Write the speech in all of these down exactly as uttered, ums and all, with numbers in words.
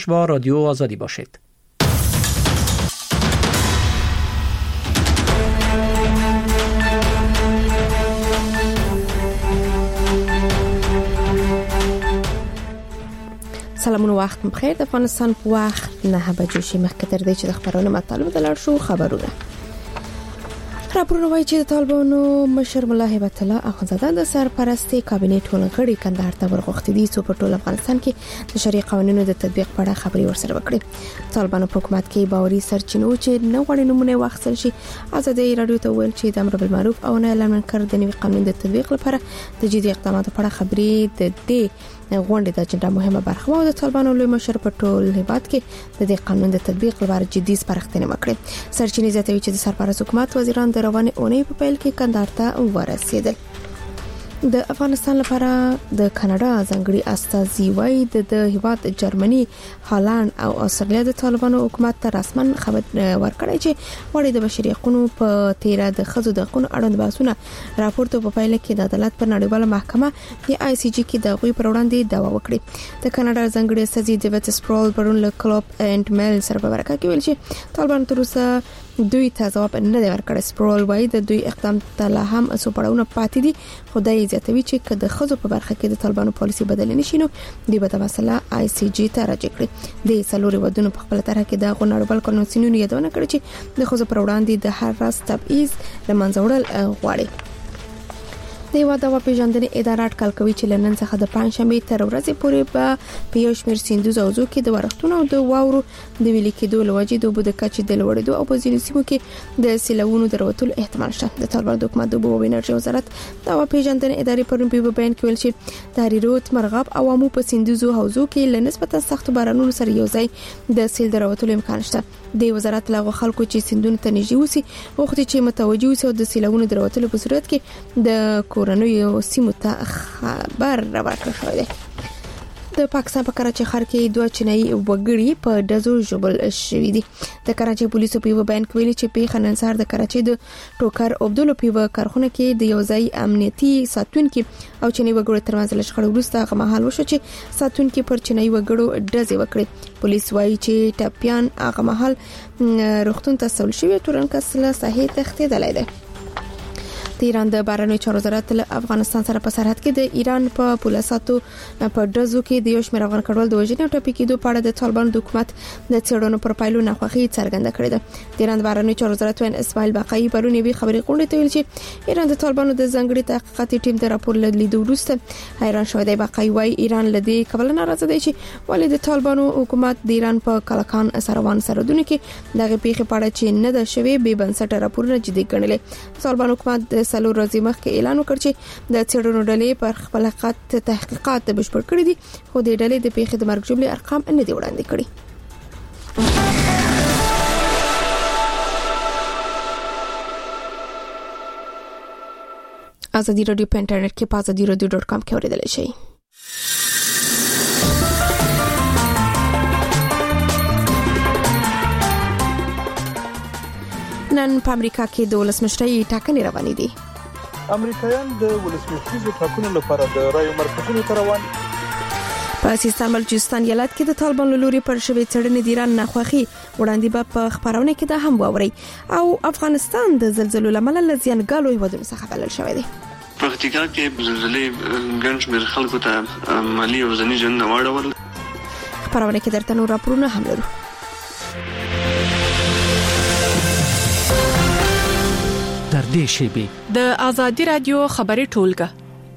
با رادیو آزادی باشید. سلامونه، وخت بخیر. د افغانستان په وخت نه بجو شي مخکې تر دې چې د خبرونو مطالب د لړ شو خبرونه راپورونه وایي چې د طالبانو مشر ملا هیبت الله اخندزاده د سرپرستي کابینې ټولنګړي کندهار ته ورغوښتي دي چې په ټول افغانستان کې د شرعي قوانینو د تطبیق په اړه خبري ورسره وکړي. طالبانو په حکومت کې باوري سرچینو چې نه غوړي نمونه واخیستل شي. ازادي رادیو ته ویل چې د امر بالمعروف او نهي عن المنکر د نوي قانون د تطبیق لپاره د جدي اقداماتو په اړه خبري د دې غونډې د اجنډا مهمه برخه و. د طالبانو لوی مشر په ټول هیواد کې د دې قانون د تطبیق لپاره جدي سپارښتنې وکړې. سرچینې زیاتوي چې د سرپرست حکومت وزیران د روانې اونۍ په پیل کې کندهار ته ورسېدل. د افغانستان لپاره د کاناډا ځانګړي استازي وایي د هیواد جرمني، هالند او استرالیا د طالبانو حکومت ته رسمن خبر ورکړی چې وړي د بشري حقوقو په تیره د خزو د حقوقو اړوند بحثونه راپورته په پایله کې د عدالت پر نړیواله محکمه د آی سی جی کې د غوي پر وړاندې دعوا وکړه. د کاناډا ځانګړي استازي ډیوډ سپرول پرون له کلوب اینډ میل سره په ورکه کې ویل چې طالبان تر اوسه دوی ته ځواب نه دی ورکړی. سپرول وایي د دوی اقدام ته لا هم څو پړاوونه پاتې دي. خدای زیاتوي چې که د خزو په برخه کې د طالبانو پالیسي بدل نه شي نو دوی به د مسله آی سی جی ته راجع کړي. د څلوري ودونو په خپل طرح کې د غونړبل قانوني یادونه کړې چې د خزو پر وړاندې د هر راز تبعیض لمنځه وړل غواړي. د یو دوا پیژندنې اداره اټکل کوي چې لنن څخه د پنځشنبه تر ورځې پورې په پیو شمیر سیندوز او زو کې د ورښتونو او د واورو د ویل کېدو لوجې د بده کچې د لوړېدو او په ځینو سیمو کې د سیلونو دروتلو احتمال شته. د طالبانو د حکومت د اوبو او انرژي وزارت دوا پیژندنې ادارې پرون په بیان کې ویل چې د هریروت مرغاب عوامو په سیندوز او زو کې لنسبت سخت بارانونو سره یو ځای د سیل دروتلو امکان شته. د وزارت له خلکو چې سیندونو ته نږدې وسی وخت چې متوجي وسی او د سیلونو دروتلو په صورت کې د کورنیو سیمو ته خبر راوړل شوی دی. د پاکستان په کراچۍ ښار کې دوه چینایي وګړي په دزو ژوبل شوي دي. د کراچۍ پولیسو په بیان کې ویلي چې په نن سهار د کراچۍ د ټوکر عبدالله په کارخونه کې د یو ځای امنیتي ساتونکو او چینایي وګړو ترمنځ لشخړه وروسته هغه مهال وشو چې ساتونکو پر چینایي وګړو ډزې وکړې. پولیس وایي چې ټاپیان هغه مهال روغتون ته سول شوی تورن کسله صحیح تختیدلای دی. د ایران د بهرنیو چارو وزارت له افغانستان سره په سرحد کې د ایران په پولیساتو په ډزو کې د یو شمېر افغان کډوال د وژنې او ټپي کېدو په اړه د طالبانو د حکومت د څېړنو پر پایلو ناخوښي څرګنده کړې ده. د ایران د بهرنیو چارو وزارت وین اسماعیل باقایي پرون یې خبري غونډه ته ویل چې ایران د طالبانو د ځنګړي تحقیقاتي ټیم د راپور لیدو وروسته حیران شوی دی. باقایي وايي ایران لدی کبل ناراضه دی چې ولې د طالبانو حکومت د ایران په کلکان سروان سرحدونو کې دغه پیښه په اړه چې نه ده شوی به بنسټه راپورونه جدي ګڼلې. طالبانو حکومت د سلور ورځې مخکې اعلان وکړ چې د څېړنو ډلې پر خپل حقیقت تحقیقات بشپړ کړي دي، خو د ډلې د پیښې د مرګ جملې ارقام نه دي وړاندې کړي. ازادي رادیو په انټرنیټ کې په ازادي رادیو ډاټ کام کې اوریدل شي. نن په امریکا کې د ولسمشرۍ ټاکنې روانې دي. امریکایان د ولسمشرۍ ټاکنو لپاره د رایو مرکزونو ته روان دي. په سیستان بلوچستان ایالت کې د طالبانو لوري پر شوی څېړنې د ایران ناخوښي وړاندې به په خبرونه کې د هم واوري او افغانستان د زلزلو لامل له زیانګالو هیوادونو څخه بلل شوی دی. په حقیقت کې زلزلې ګڼ شمېر خلکو ته مالی او ځاني ژوند واړول. خبرونه کې درته نور راپورونه هم لرو. در دې شیبه د ازادي رادیو خبري ټولګه.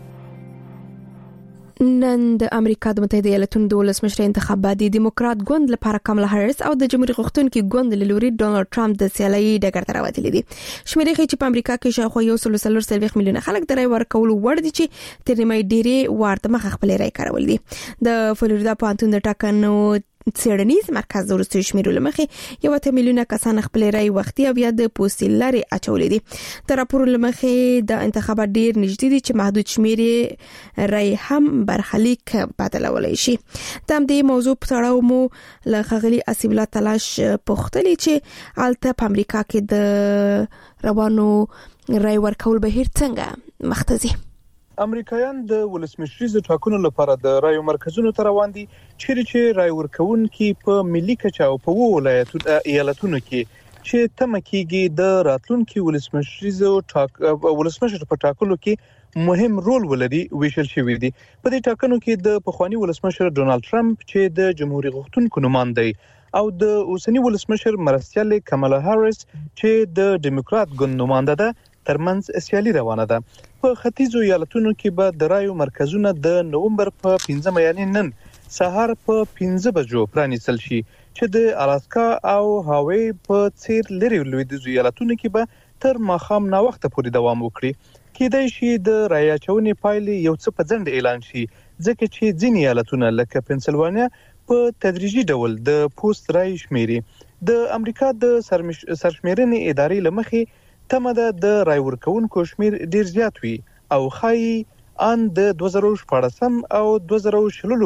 نن د امریکا د متحده ایالاتونو د ولسمشر انتخابات د دیموکرات ګوند لپاره کملا هریس او د جمهوریت غوښتونکو ګوند له لوري ډونالد ټرمپ د سیالۍ ډګر ته راوتلي دي. شمیرې ښیي چې په امریکا کې شاوخوا یو سل څلور سلويخ میلیونه خلک د رای ورکولو وړ دي چې تر نیمه ډېری ورته مخ خپل رای کارول دي. د فلوریدا پوهنتون د ټاکنو څېړنیز مرکز د وروستیو شمیرو له مخې یو ته میلیونه کسان خپل رای وختي او بیا د پوستې لارې اچولې دي. د راپور له مخې د انتخابات ډیر نږدې دي چې محدود شمیر رای هم برخلیک بدلولای شي. د دې موضوع په اړه مو له خغلی اسیب الله تلاش پوښتنه چې الته په امریکا کې د روانو رای ورکول بهیر څنګه مختزي. امریکایان د ولسمشریزو ټاکنو لپاره د رایو مرکزونو ته روان دي، چیرې چې رای ورکوونکي په ملي کچه او په وو ولایتونو ایالتونو کې چې تمه کېږي د راتلونکي ولسمشریزو ټاک ولسمشر په ټاکلو کې مهم رول ولري ویشل شوی دی. په دې ټاکنو کې د پخوانی ولسمشر ډونالد ټرمپ چې د جمهوریت غوښتونکو نوماند دی او د اوسنی ولسمشر مرستیال کمالا هاریس چې د ډیموکرات ګوند نماینده ده ترمنځ سیالي روانه ده. په ختیځو ایالتونو کې به د رایو مرکزونه د نومبر په پنځمه یعنی نن سهار په پنځه بجو پرانیستل شي چې د الاسکا او هاوی په څیر لري لویدیځو ایالتونو کې به تر ماښام نا وخت پورې دوام وکړي. کېدای شي د رای اچونې پایلې یو څه په ځنډ اعلان شي ځکه چې ځینې ایالتونه لکه پنسلوانیا په تدریجي ډول د پوسټ رای شمیري. د امریکا د سرشمیرنې ادارې لمخې تمه ده د رای ورکوونکو شمیر ډیر زیات وي او خایي ان د دوه زره شپاړسم او دوه زره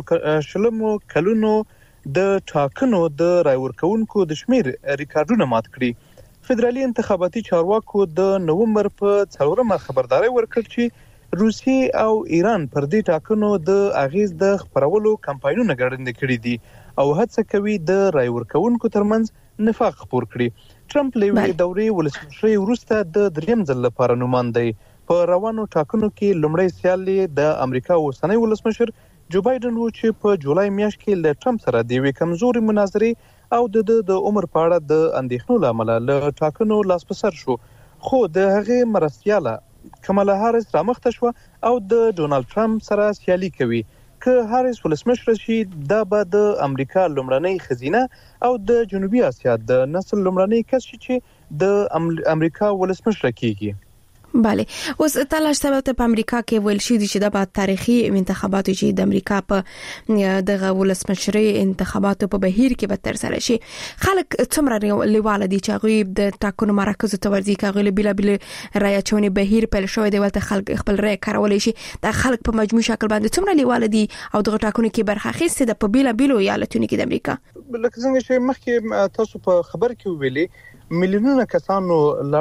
شلمو کلونو د ټاکنو د رای ورکوونکو د شمیر ریکارډونه مات کړي. فدرالي انتخاباتي چارواکو د نومبر په څلورمه خبرداري ورکړه چې روسیې او ایران پر دې ټاکنو د اغیز د خبرولو کمپاینونه ګړندې کړي دي او هڅه کوي د رای ورکوونکو ترمنځ نفاق خپور کړي. ټرمپ لوی دورې ولسمشر وروسته د دریم ځل لپاره نوماند دی. په روانو ټاکنو کې لومړی سیال د امریکا اوسنی ولسمشر جو بایدن و چې په جولای میاشت کې له ټرمپ سره د وی کمزوري مناظرې او د د عمر په اړه د اندېښنو لامل له ټاکنو لاس په سر شو، خو د هغې مرستیاله کمالا هاریس رامخته شو او د ډونالد ټرمپ سره سیالي کوي. که هاریس ولسمشر شي دا به د امریکا لومړنۍ خزینه او د جنوبي اسیا د نسل لومړنۍ کس شي چې د امریکا ولسمشر کیږي. بله، اوس تلاش ثبت په امریکا کې ویل شي چې دا به تاریخي انتخابات چې د امریکا په دغه ولسمشري انتخاباتو په بهیر کې به تر سره شي. خلک څومره لیواله دي چې هغه د ټاکنو مرکزو ته ورځي، هغه بلا بلا رای اچونې بهیر په لښوي دی ولته خلک خپل رای کارولای شي. دا خلک په مجموعي شکل باندې څومره لیواله دي او دغه ټاکنو کې برخه اخیسته د په بلا بلا ایالتونو کې د امریکا. لکه څنګه چې مخکې تاسو په خبر کې ویلي میلیونونه کسانو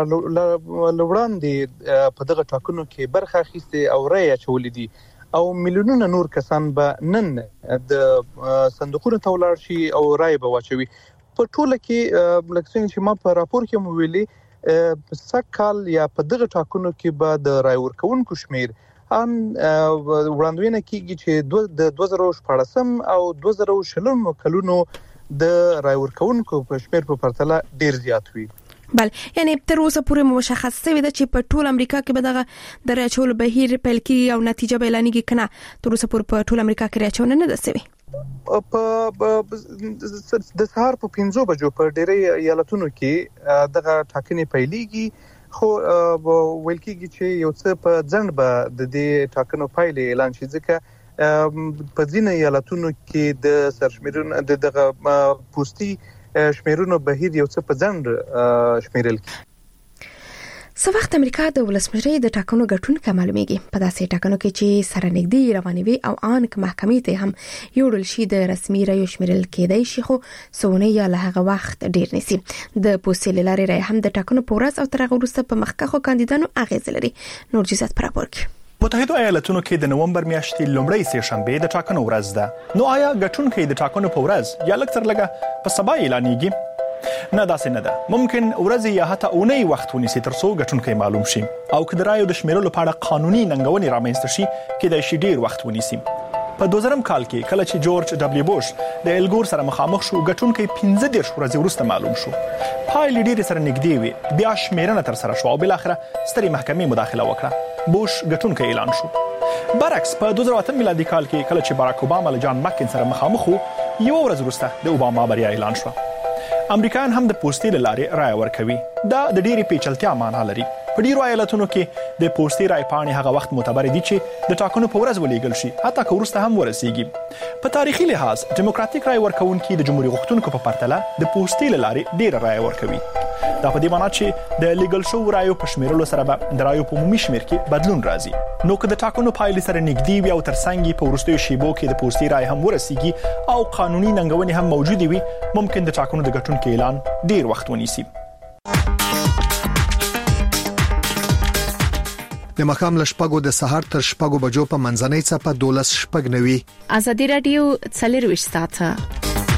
لوړاندې په دغه ټاکنو کې برخه اخیسته او رای اچولې دي او میلیونونه نور کسان به نن د صندوقونو ته ولاړ شي او رای به واچوي. په ټوله کې لکه څنګه چې ما په راپور کې مو ویلي سکهال یا په دغه ټاکنو کې به د رای ورکوونکو شمیر ان وړاندوینه کیږي چې د دوه زره شپاړسم او دوه زره شلم کلونو د رای ورکوونکو په شمیر په پرتله ډیر زیات وي. بل یعنی تر اوسه پورې مشخص شوی ده چې په ټول امریکا کې به دغه د راچول بهیر پیل کیږي او نتیجه به اعلانېږي کنه. تر اوسه پورې په ټول امریکا کې راچول نه ده شوی. په د سهار په پنځو بجو په ډېرې ایالتونو کې دغه ټاکنې پیلېږي، خو ویل کېږي چې یو څه په ځنډ به د دې ټاکنو پایلې اعلان شي ځکه په ځینې ایالتونو کې د سرشمیرونو د دغه پوسټي شمیرونو بهیر یو څه په ځنډ شمیرل کی. څه وخت امریکا د ولسمشرۍ د ټاکنو ګټونکو معلومیږي. په داسې ټاکنو کې چې سره نږدې روانې وي او ان محکمې ته هم یوړل شي د رسمي رایو شمیرل کېدای شي، خو سونه یا له هغه وخت ډیر نسی. د پوسټ لارې رای هم د ټاکنو په ورځ او تر هغه وروسته په مخکخو کاندیدانو اغیز لري. نور جزات پر راپور کې متحده ایالاتونو کې د نومبر میاشتې لومړۍ سه شنبه د ټاکنو ورځ ده. نو آیا ګټونکي د ټاکنو په ورځ یا لکه تر لګه په سبا اعلانېږي؟ نه، داسې نه ده. ممکن ورځ یا حتی اونۍ وخت ونیسي تر څو ګټونکي معلوم شي او که د رایو د شمیرلو په اړه قانوني ننګونې رامنځته شي کېدای شي ډیر وخت ونیسي. په دوه زره کال کې کله چې جورج ډبلیو بوش د الګور سره مخامخ شو، ګټونکي پنځه دېرش ورځې وروسته معلوم شو. پایلې ډېرې سره نږدې وي، بیا شمیرنه تر سره شو او بل اخره سترې محکمې مداخله وکړه. بوش ګټونکي اعلان شو. برعکس په دوه زره اته میلادي کال کې کله چې باراک اوباما له جان مکین سره مخامخ وو، یو ورځ وروسته د اوباما بریا اعلان شو. امریکایان هم د پوسټي لارې رای ورکوي. دا د ډېرې پیچلتیا معنا لري. په ډیرو ایالتونو کې د پوسټي رای پاڼې هغه وخت معتبر دي چې د ټاکنو په ورځ ولېږل شي، حتی که وروسته هم ورسیږي. په تاریخي لحاظ ډیموکراتیک رای ورکوونکي د جمهوریت غوښتونکو په پرتله د پوسټي لارې ډیر رای ورکوي. دا په دې معنی چې د لیګل شو رایو په شمیرلو سره به د رایو په عمومي شمیر کې بدلون راځي. نو که د ټاکنو پایلې سره نږدې وي او ترڅنګ په وروستیو شیبو کې د پوسټي رای هم ورسیږي او قانوني ننګونې هم موجودې وي، ممکن د ټاکنو د ګټونکو اعلان ډیر وخت ونیسي. د مخام لشپګو د سحر تر شپګو بجو په منځنۍ صفه دولس شپګ نوي. ازادي رادیو څلرويشت ساعته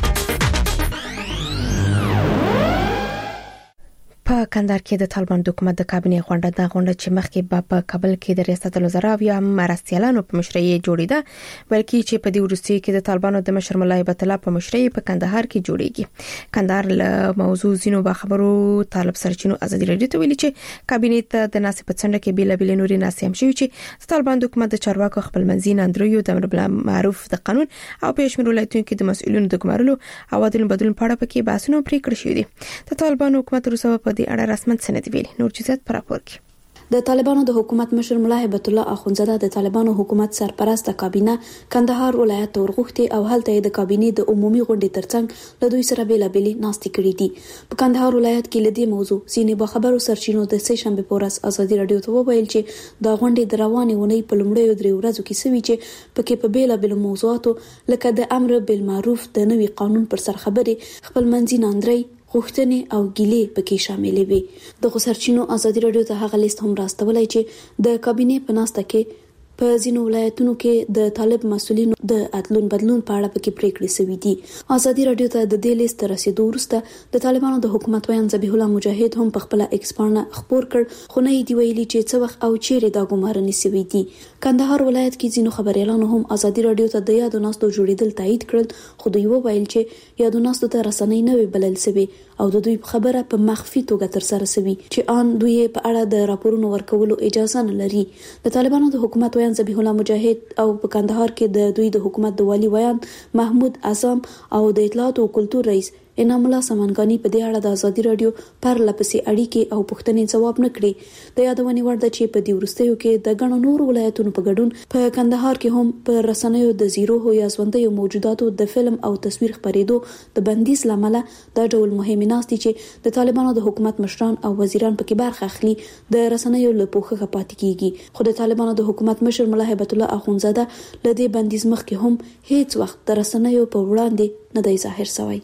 په کندهار کې د طالبان حکومت د کابینې غونډه د غونډه چې مخکې په کابل کې د ریاست الوزرا بیا مرستيالانو په مشرۍ جوړیده بلکې چې په دې وروستي کې د طالبانو د مشر ملا هیبت الله په مشرۍ په کندهار کې جوړیږي. کندهار له موضوع زینو به خبرو طالب سرچینو ازادي رادیو ته ویلي چې کابینې ته د ناسې په څنډه کې بیل بیل نوري ناسې هم شوی چې د طالبان حکومت د چارواکو خپل منځین اندرویو د امر بالمعروف د قانون او پېشمر ولایتونو کې د مسؤلینو د ګمارلو او عدالت بدلون په اړه پکې بحثونه پریکړه شوې دي. د طالبان حکومت روسو په دې اړه رسمن سند ویلي. نور جزئیات پر راپور کې د طالبانو د حکومت مشر ملا هیبت الله اخونزاده د طالبانو حکومت سرپرست کابینه کندهار ولایت ورغوښتي او هلته د کابینې د عمومي غونډې ترڅنګ له دوی سره بیل بیل ناستې کړې دي. په کندهار ولایت کې لدی موضوع سینې به خبرو سرچینو د سه شنبه پورس ازادي رادیو ته وویل چې د غونډې د روانې ونې په لومړیو درې ورځو کې سوي چې پکې په بیل بیل موضوعاتو لکه د امر بالمعروف د نوي قانون پر سر خبرې خپل منځین اندري غوښتنې او ګیلې پکې شاملې وي. د سرچینو ازادي رادیو ته هغه لیست هم راستولای چې د کابینې په ناسته کې په ځینو ولایتونو کې د طالب مسؤلینو د عدالت بدلون په اړه پکې پریکړې شوې دي. ازادي رادیو ته د دې لیست رسیدو وروسته د طالبانو د حکومت ویان ذبیح الله مجاهد هم په خپل ایکس باندې خبر کړ خو نه دی ویلي چې څه وخت او چیرې دا ګمارنې شوې دي. کندهار ولایت کې ځینو خبريالانو هم ازادي رادیو ته د یادو ناستو جوړیدل تایید کړل خو دوی وویل چې یادو ناستو ته رسنۍ نه وی بلل شوی او د دوی خبره په مخفي توګه تر سره شوی چې ان دوی په اړه د راپورونو ورکولو اجازه نه لري. د طالبانو د حکومت ویان ذبیح الله مجاهد او په کندهار کې د دوی د حکومت د والی ویان محمود اعظم او د اطلاعات او کلتور رئیس انعام الله سمنګانی په دې اړه د ازادي رادیو پر لپسې اړیکې او پوښتنې ځواب نه کړي. د یادونې وړ ده چې په دې وروستیو کې د غنو نور ولایتونو په ګډون په کندهار کې هم په رسنیو د زیرو هو یا ژوندۍ موجوداتو د فلم او تصویر خپرېدو د بندیز لامل د ډول مهمه ناستي چې د طالبانو د حکومت مشران او وزیران پکې برخه اخلي د رسنیو له پوښښ پاتې کیږي. خو د طالبانو د حکومت مشر ملا هیبت الله اخونزاده له دې بندیز مخکې هم هیڅ وخت د رسنیو په وړاندې نه دی ظاهر شوی.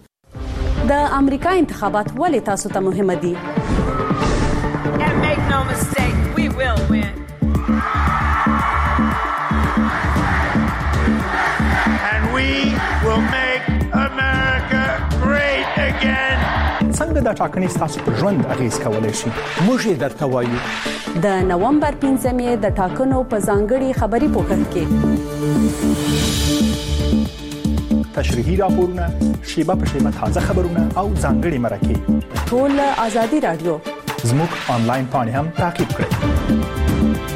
د امریکا انتخابات ولې تاسو ته مهمه دي؟ And make no mistake, we will win. And we will make America great again. څنګه دا ټاکنې ستاسو پر ژوند اغیز کولای شي؟ موږ یې درته وایو. د نومبر پنځمې د ټاکنو په ځانګړي خبري پوښښ کې تشریحي راپورونه، شیبه په شیبه تازه خبرونه او ځانګړي مرکې ټول ازادي رادیو زموږ آنلاین پاڼې هم تعقیب کړئ.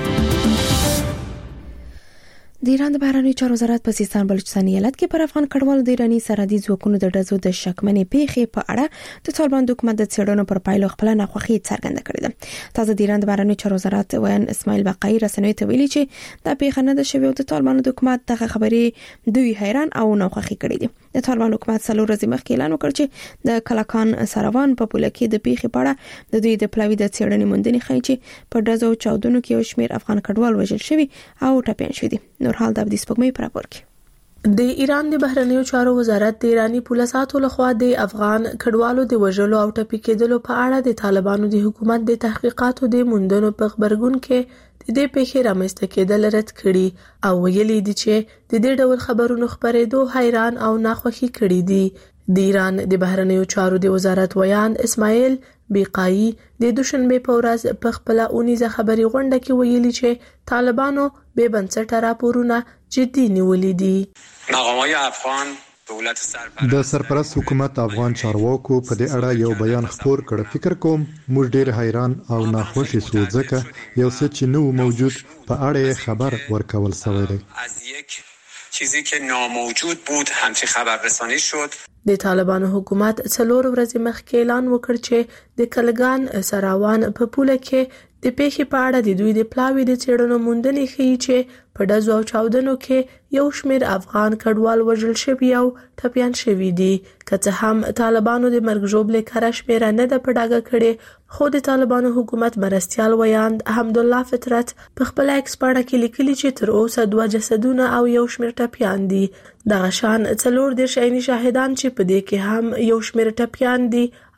د ایران د بهرنیو چارو وزارت په سیستان بلوچستان ایالت کې پر افغان کډوالو د ایرانی سرحدي ځواکونو د ډزو د شکمنې پیښې په اړه د طالبان حکومت د څېړنو پر پایلو خپل ناخوښي څرګنده کړې ده. تازه د ایران د بهرنیو چارو وزارت ویان اسماعیل بقایي رسنیو ته ویلي چې دا پیښه نه ده شوې او د طالبان حکومت دغه خبرې دوی حیران او ناخوښي کړې دي. د طالبان حکومت څلور ورځې مخکې اعلان وکړ چې د کلاکان سروان په پوله کې د پیښې په اړه د دوی د پلاوي د څېړنې موندنې ښیي چې په ډزو چاودنو کې یو شمېر افغان کډوال وژل شوي او ټپیان شوي دي. نور حال د سپوږمۍ پر راپور کې د ایران د بهرنیو چارو وزارت د ایرانی پولیساتو لخوا د افغان کډوالو د وژلو او ټپي کېدلو په اړه د طالبانو د حکومت د تحقیقاتو د موندنو په خبرګون کې د دې پیښې رامنځته کېدل رد کړي او ویلي دي چې د دې ډول خبرونو خبرېدو حیران او ناخوښي کړي دي. د ایران د بهرنیو چارو د وزارت ویان اسماعیل بقایي د دوشنبه په ورځ په خپل اونیزه خبري غونډه کې ویلي چې طالبانو به بنسټه راپورونه جدي نیولې دي. مقامات افغان دولت سرپرست د سرپرست حکومت افغان چارواکو په دې اړه یو بیان خپور کړ. فکر کوم موږ ډېر حیران او ناخوښ شو ځکه یو څه چې نو موجود په اړه خبر ورکول شوی دی. از یک چیزی که ناموجود بود همچی خبررسانی شد. د طالبانو حکومت څلور ورځې مخکې اعلان وکړ چې د کلګان سراوان په پوله کې د پیښې په اړه د دوی د پلاوي د څېړنو موندنې ښیي چې په ډزو او چاودنو کې یو شمېر افغان کډوال وژل شوي او ټپیان شوي دي. که څه هم طالبانو د مرګ ژوبلې کره شمېره نه ده په ډاګه کړې خو د طالبانو حکومت مرستیال ویاند حمدالله فطرت په خپل ایکس پاڼه کې لیکلي چې تر اوسه دوه جسدونه او یو شمېر ټپیان دي. دغه شان څلور دېرش عیني شاهدان چې په دې کې هم یو شمېر ټپیان دي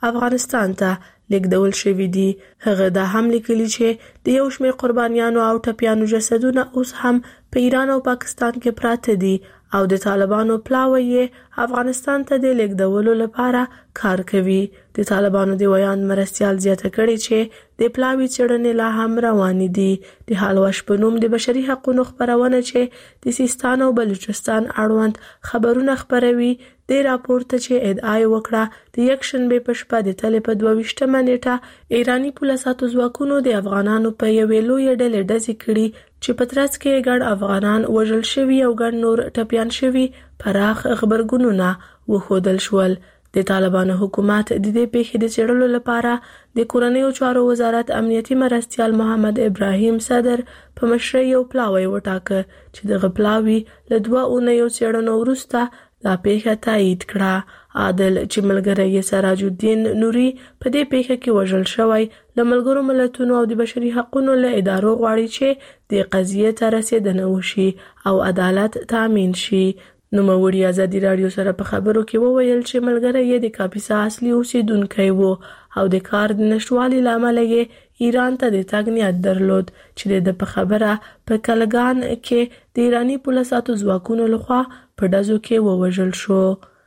افغانستان ته لیږدول شوې دي. هغه دا هم لیکلي چې د یو شمېر قربانیانو او ټپیانو جسدونه اوس هم په ایران او پاکستان کې پراته دي او د طالبانو پلاوی یې افغانستان ته د لیږدولو لپاره کار کوي. د طالبانو د ویان مرستيال زیاته کړي چې د پلاوی چړنې لا هم روانې دي. د حالوش په نوم د بشري حقوقو خبرونه چې د سیستان او بلوچستان اړوند خبرونه خبروي د راپورته چې ادعا وکړه د یک شنبه په شپه د تل په دوه ویشتمه نیټه ایرانی پولیسو ځواکونو د افغانانو په یوې لویې ډلې ډزې کړي چې په ترڅ کې ګډ افغانان وژل شوي او ګډ نور ټپیان شوي پراخ خبرګونونه وښودل شول. د طالبانو حکومت د دې پیښې د څېړلو لپاره د کورنیو چارو وزارت امنیتي مرستيال محمد ابراهیم صدر په مشرۍ یو پلاوی وټاکه چې دغه پلاوی له دوه اونیو څېړنو وروسته دا پیښه تایید کړه. عادل چې ملګری یې سراج الدین نوري په دې پیښه کې وژل شوی له ملګرو ملتونو او د بشري حقوقو له ادارو غواړي چې د قضیې ته رسیدنه وشي او عدالت تامین شي. نوموړي ازادي رادیو سره په خبرو کې وویل چې ملګری یې د کاپیسا اصلي اوسیدونکی و او د کار د نشټوالي لامل یې ایران ته د تګ نیت درلود چې د په خبره په کلګان کې د ایرانی پولیسو ځواکونو لخوا په ډزو کې ووژل شو.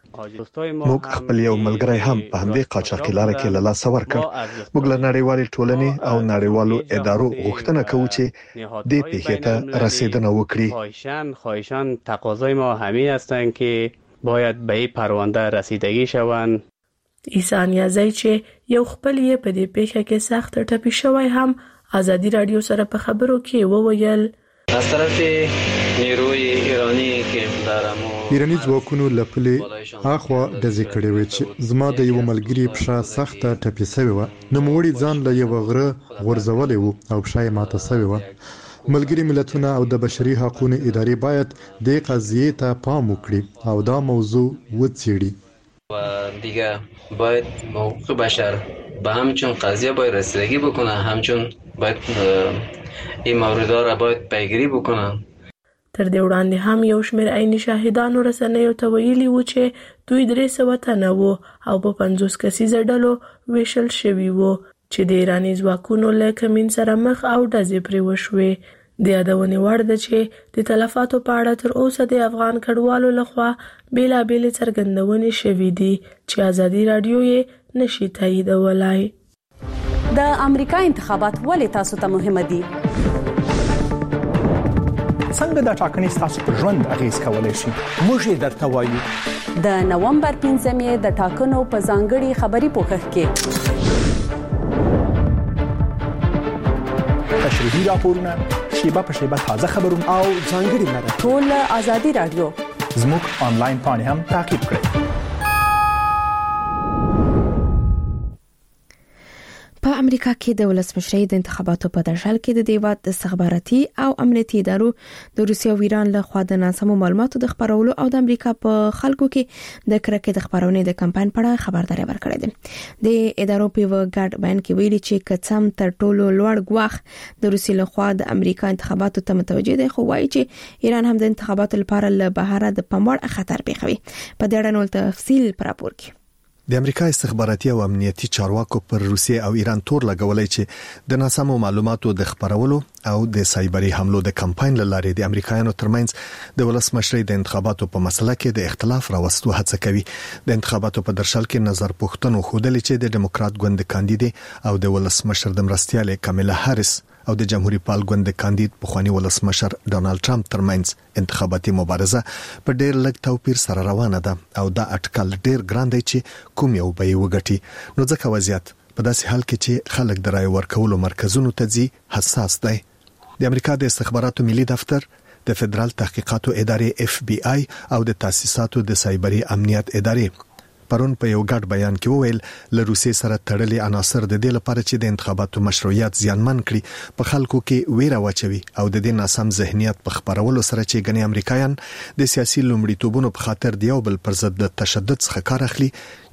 موږ خپل یو ملګری هم په همدې قاچاقي لاره کې له لاسه ورکړ. موږ له نړیوالې ټولنې او نړیوالو ادارو غوښتنه کوو چې دې پیښې ته رسیدنه وکړي. خواهشاً خواهشاً تقاضای ما همین هستند که باید به این پرونده رسیدگی شوند. عیسی نیازی چې یو خپل یې په دې پیښه کې سخت ټپي شوی هم ازادي رادیو سره په خبرو کې وویل از طرف نیروی ایرانی که دارم ایرانی ځواکونو له پلې اخوا ډزې کړې وې چې زما د یو ملګري پښه سخته ټپي شوې وه. نوموړي ځان له یو غره غورځولی و او پښه یې ماته شوې وه. ملګري ملتونه او د بشري حقوقو ادارې باید دې قضیې ته پام وکړي او دا موضوع وڅېړي. و دیگه باید حقوق بشر به همچون قضیه باید رسیدگی بکنه، همچون باید این موردها را باید پیگیری بکنه. تر دې وړاندې هم یو شمېر عیني شاهدانو رسنیو ته ویلي وو چې دوی درې سوه تنه وو او په پنځوس کسیزه ډلو ویشل شوي وو چې د ایراني ځواکونو له کمین سره مخ او ډزې پرې وشوې. د یادونې وړ ده چې د تلفاتو په اړه تر اوسه د افغان کډوالو لخوا بېلابېلې څرګندونې شوي دي چې ازادي راډیو یې نشي تاییدولی. د امریکا انتخابات ولې تاسو ته مهمه دي؟ څنګه د ټاکنې ستاسو پر ژوند اغیز کولی شي؟ موږ یې درته وایو. د نومبر پنځمې د ټاکنو په ځانګړي خبري پوښښ کې تشریحي راپورونه، شیبه په شیبه تازه خبرونه او ځانګړي مرکې ټول ازادي رادیو زموږ آنلاین پاڼې هم تعقیب کړئ. په امریکا کې د ولسمشرۍ د انتخاباتو په درشل کې د دیوات د استخباراتي او امنیتي ادارو د روسیې او ایران له خوا د ناسمو معلوماتو د خبرولو او د امریکا په خلکو کې د کرکې د خبرونې د کمپاین په اړه خبرداري ورکړې ده. د ادارو په ګډ بیان کې ویلي چې کڅم تر ټولو لوړ ګواښ د روسیې له خوا د امریکا انتخاباتو ته متوجه دی، خو وایي چې ایران هم د انتخاباتو لپاره له بهر د پاموړ خطر پیښوي. په دې اړه نور تفصیل پر راپور کې د امریکا استخباراتي او امنیتي چارواکو پر روسیې او ایران تور لګولای چې د ناسمو معلوماتو د خبرولو او د سایبري حملو د کمپاین لاره د امریکایانو ترمنځ د ولسمشرۍ د انتخاباتو په مسله کې د اختلاف راوستو هڅه کوي. د انتخاباتو په درشل کې نظر پوښتنو خوده چې د ډیموکرات ګوند کاندید او د ولسمشر د مرستيال کاملا هاریس او د جمهوریت پال ګوند کاندید پخوانی ولسمشر ډونالد ټرمپ ترمنځ انتخاباتي مبارزه په ډېر لږ توپیر سره روانه ده او دا اټکل ډېر ګران دی چې کوم یو به وګټي. نو ځکه وضعیت په داسې حال کې چې خلک د رای ورکولو مرکزونو ته ځي حساس دی. د امریکا د استخباراتو ملي دفتر، د فدرال تحقیقاتو ادارې اف بی آی او د تاسیساتو د سایبري امنیت ادارې پرون په یو ګډ بیان کې وویل له روسیې سره تړلي عناصر د دې لپاره چې د انتخاباتو مشروعیت زیانمن کړي په خلکو کې ویره واچوي او د دې ناسم ذهنیت په خبرولو سره چې ګڼي امریکایان د سیاسي لومړیتوبونو په خاطر دیو بل پر ضد د تشدد څخه کار اخلي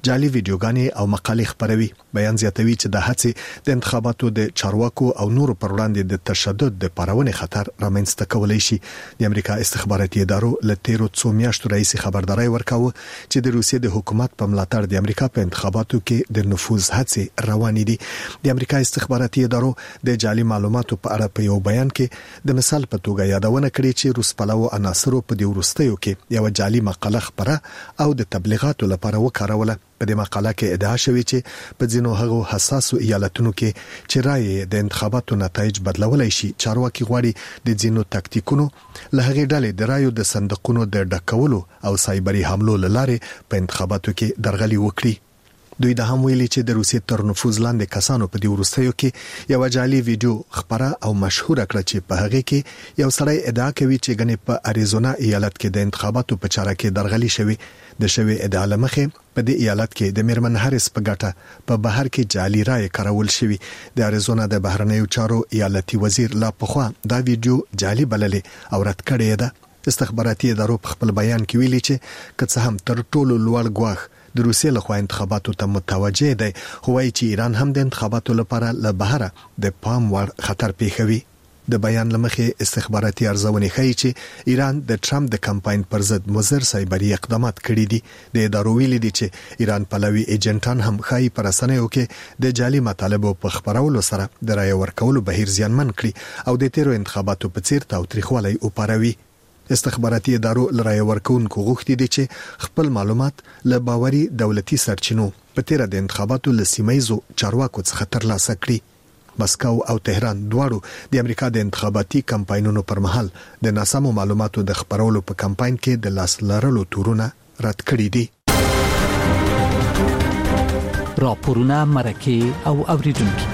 جعلي ویډیوګانې او مقالې خبروي. بیان زیاتوي چې د هڅې د انتخاباتو د چارواکو او نورو پر وړاندې د تشدد د پارونې خطر رامنځته کولای شي. د امریکا استخباراتي ادارو له تیرو څو میاشتو راهیسې خبرداري ورکاوه چې د روسیې د حکومت په ملاتړ د امریکا په انتخاباتو کې د نفوذ هڅې روانې دي. د امریکا استخباراتي ادارو د جعلي معلوماتو په اړه په یو بیان کې د مثال په توګه یادونه کړې چې روس پلوو عناصرو په دې وروستیو کې یو جعلي مقاله خبره او د تبلیغاتو لپاره وکاروله. په دې مقاله کې ادعا شوې چې په ځینو هغو حساسو ایالتونو کې چې رائے د انتخاباتو نتایج بدلولای شي، چارواکي غواړي د ځینو تاکتیکونو له هغې ډلې د رایو د صندوقونو د ډکولو او سایبري حملو لاره په انتخاباتو کې درغلي وکړي. دوی د هم ویلي چې د روسیې تر نفوذ لاندې کسانو په دې وروستیو کې یو جعلي ویډیو خبره او مشهور کړه چې په هغه کې یو سړی ادعا کوي چې غنې په اریزونا ایالت کې د انتخاباتو په چاره کې درغلي شوی. د شوی ادعا لمخې په دې ایالت کې د میرمن هریس په ګټه په بهر کې جعلي رائے کارول شوی. د اریزونا د بهرنیو چارو ایالتي وزیر لا پخوا دا ویډیو جعلي بللې او رد کړی ده. استخباراتي ادارو په خپل بیان کې ویلي چې که څه هم تر ټولو لوړ ګواښ د روسیې لخوا انتخاباتو ته متوجه دی، خو وايي چې ایران هم د انتخاباتو لپاره له بهره د پام وړ خطر پیښوي. د بیان لمخې استخباراتي ارزونې ښیي چې ایران د ټرمپ د کمپاین پر ضد مضر سایبري اقدامات کړي دي. د ادارو ویلي دي چې ایران پلوي ایجنټان هم ښایي په رسنیو کې د جعلي مطالبو په خبرولو سره د رایې ورکولو بهیر زیانمن کړي او د تیرو انتخاباتو په څیر تاوتریخوالی وپاروي. استخباراتي ادارو لرای ورکوونکو غوښتي دي چې خپل معلومات له باوري دولتي سرچینو په تیر د انتخاباتو له سیمایزو چارواکو څخه ترلاسه کړي. مسکو او تهران دواړو د امریکا د انتخاباتي کمپاینونو پر مهال د ناسمو معلوماتو د خبرولو په کمپاین کې د لاس لرلو تورونه رد کړي دي. راپورونه مرکه او اوریدونکو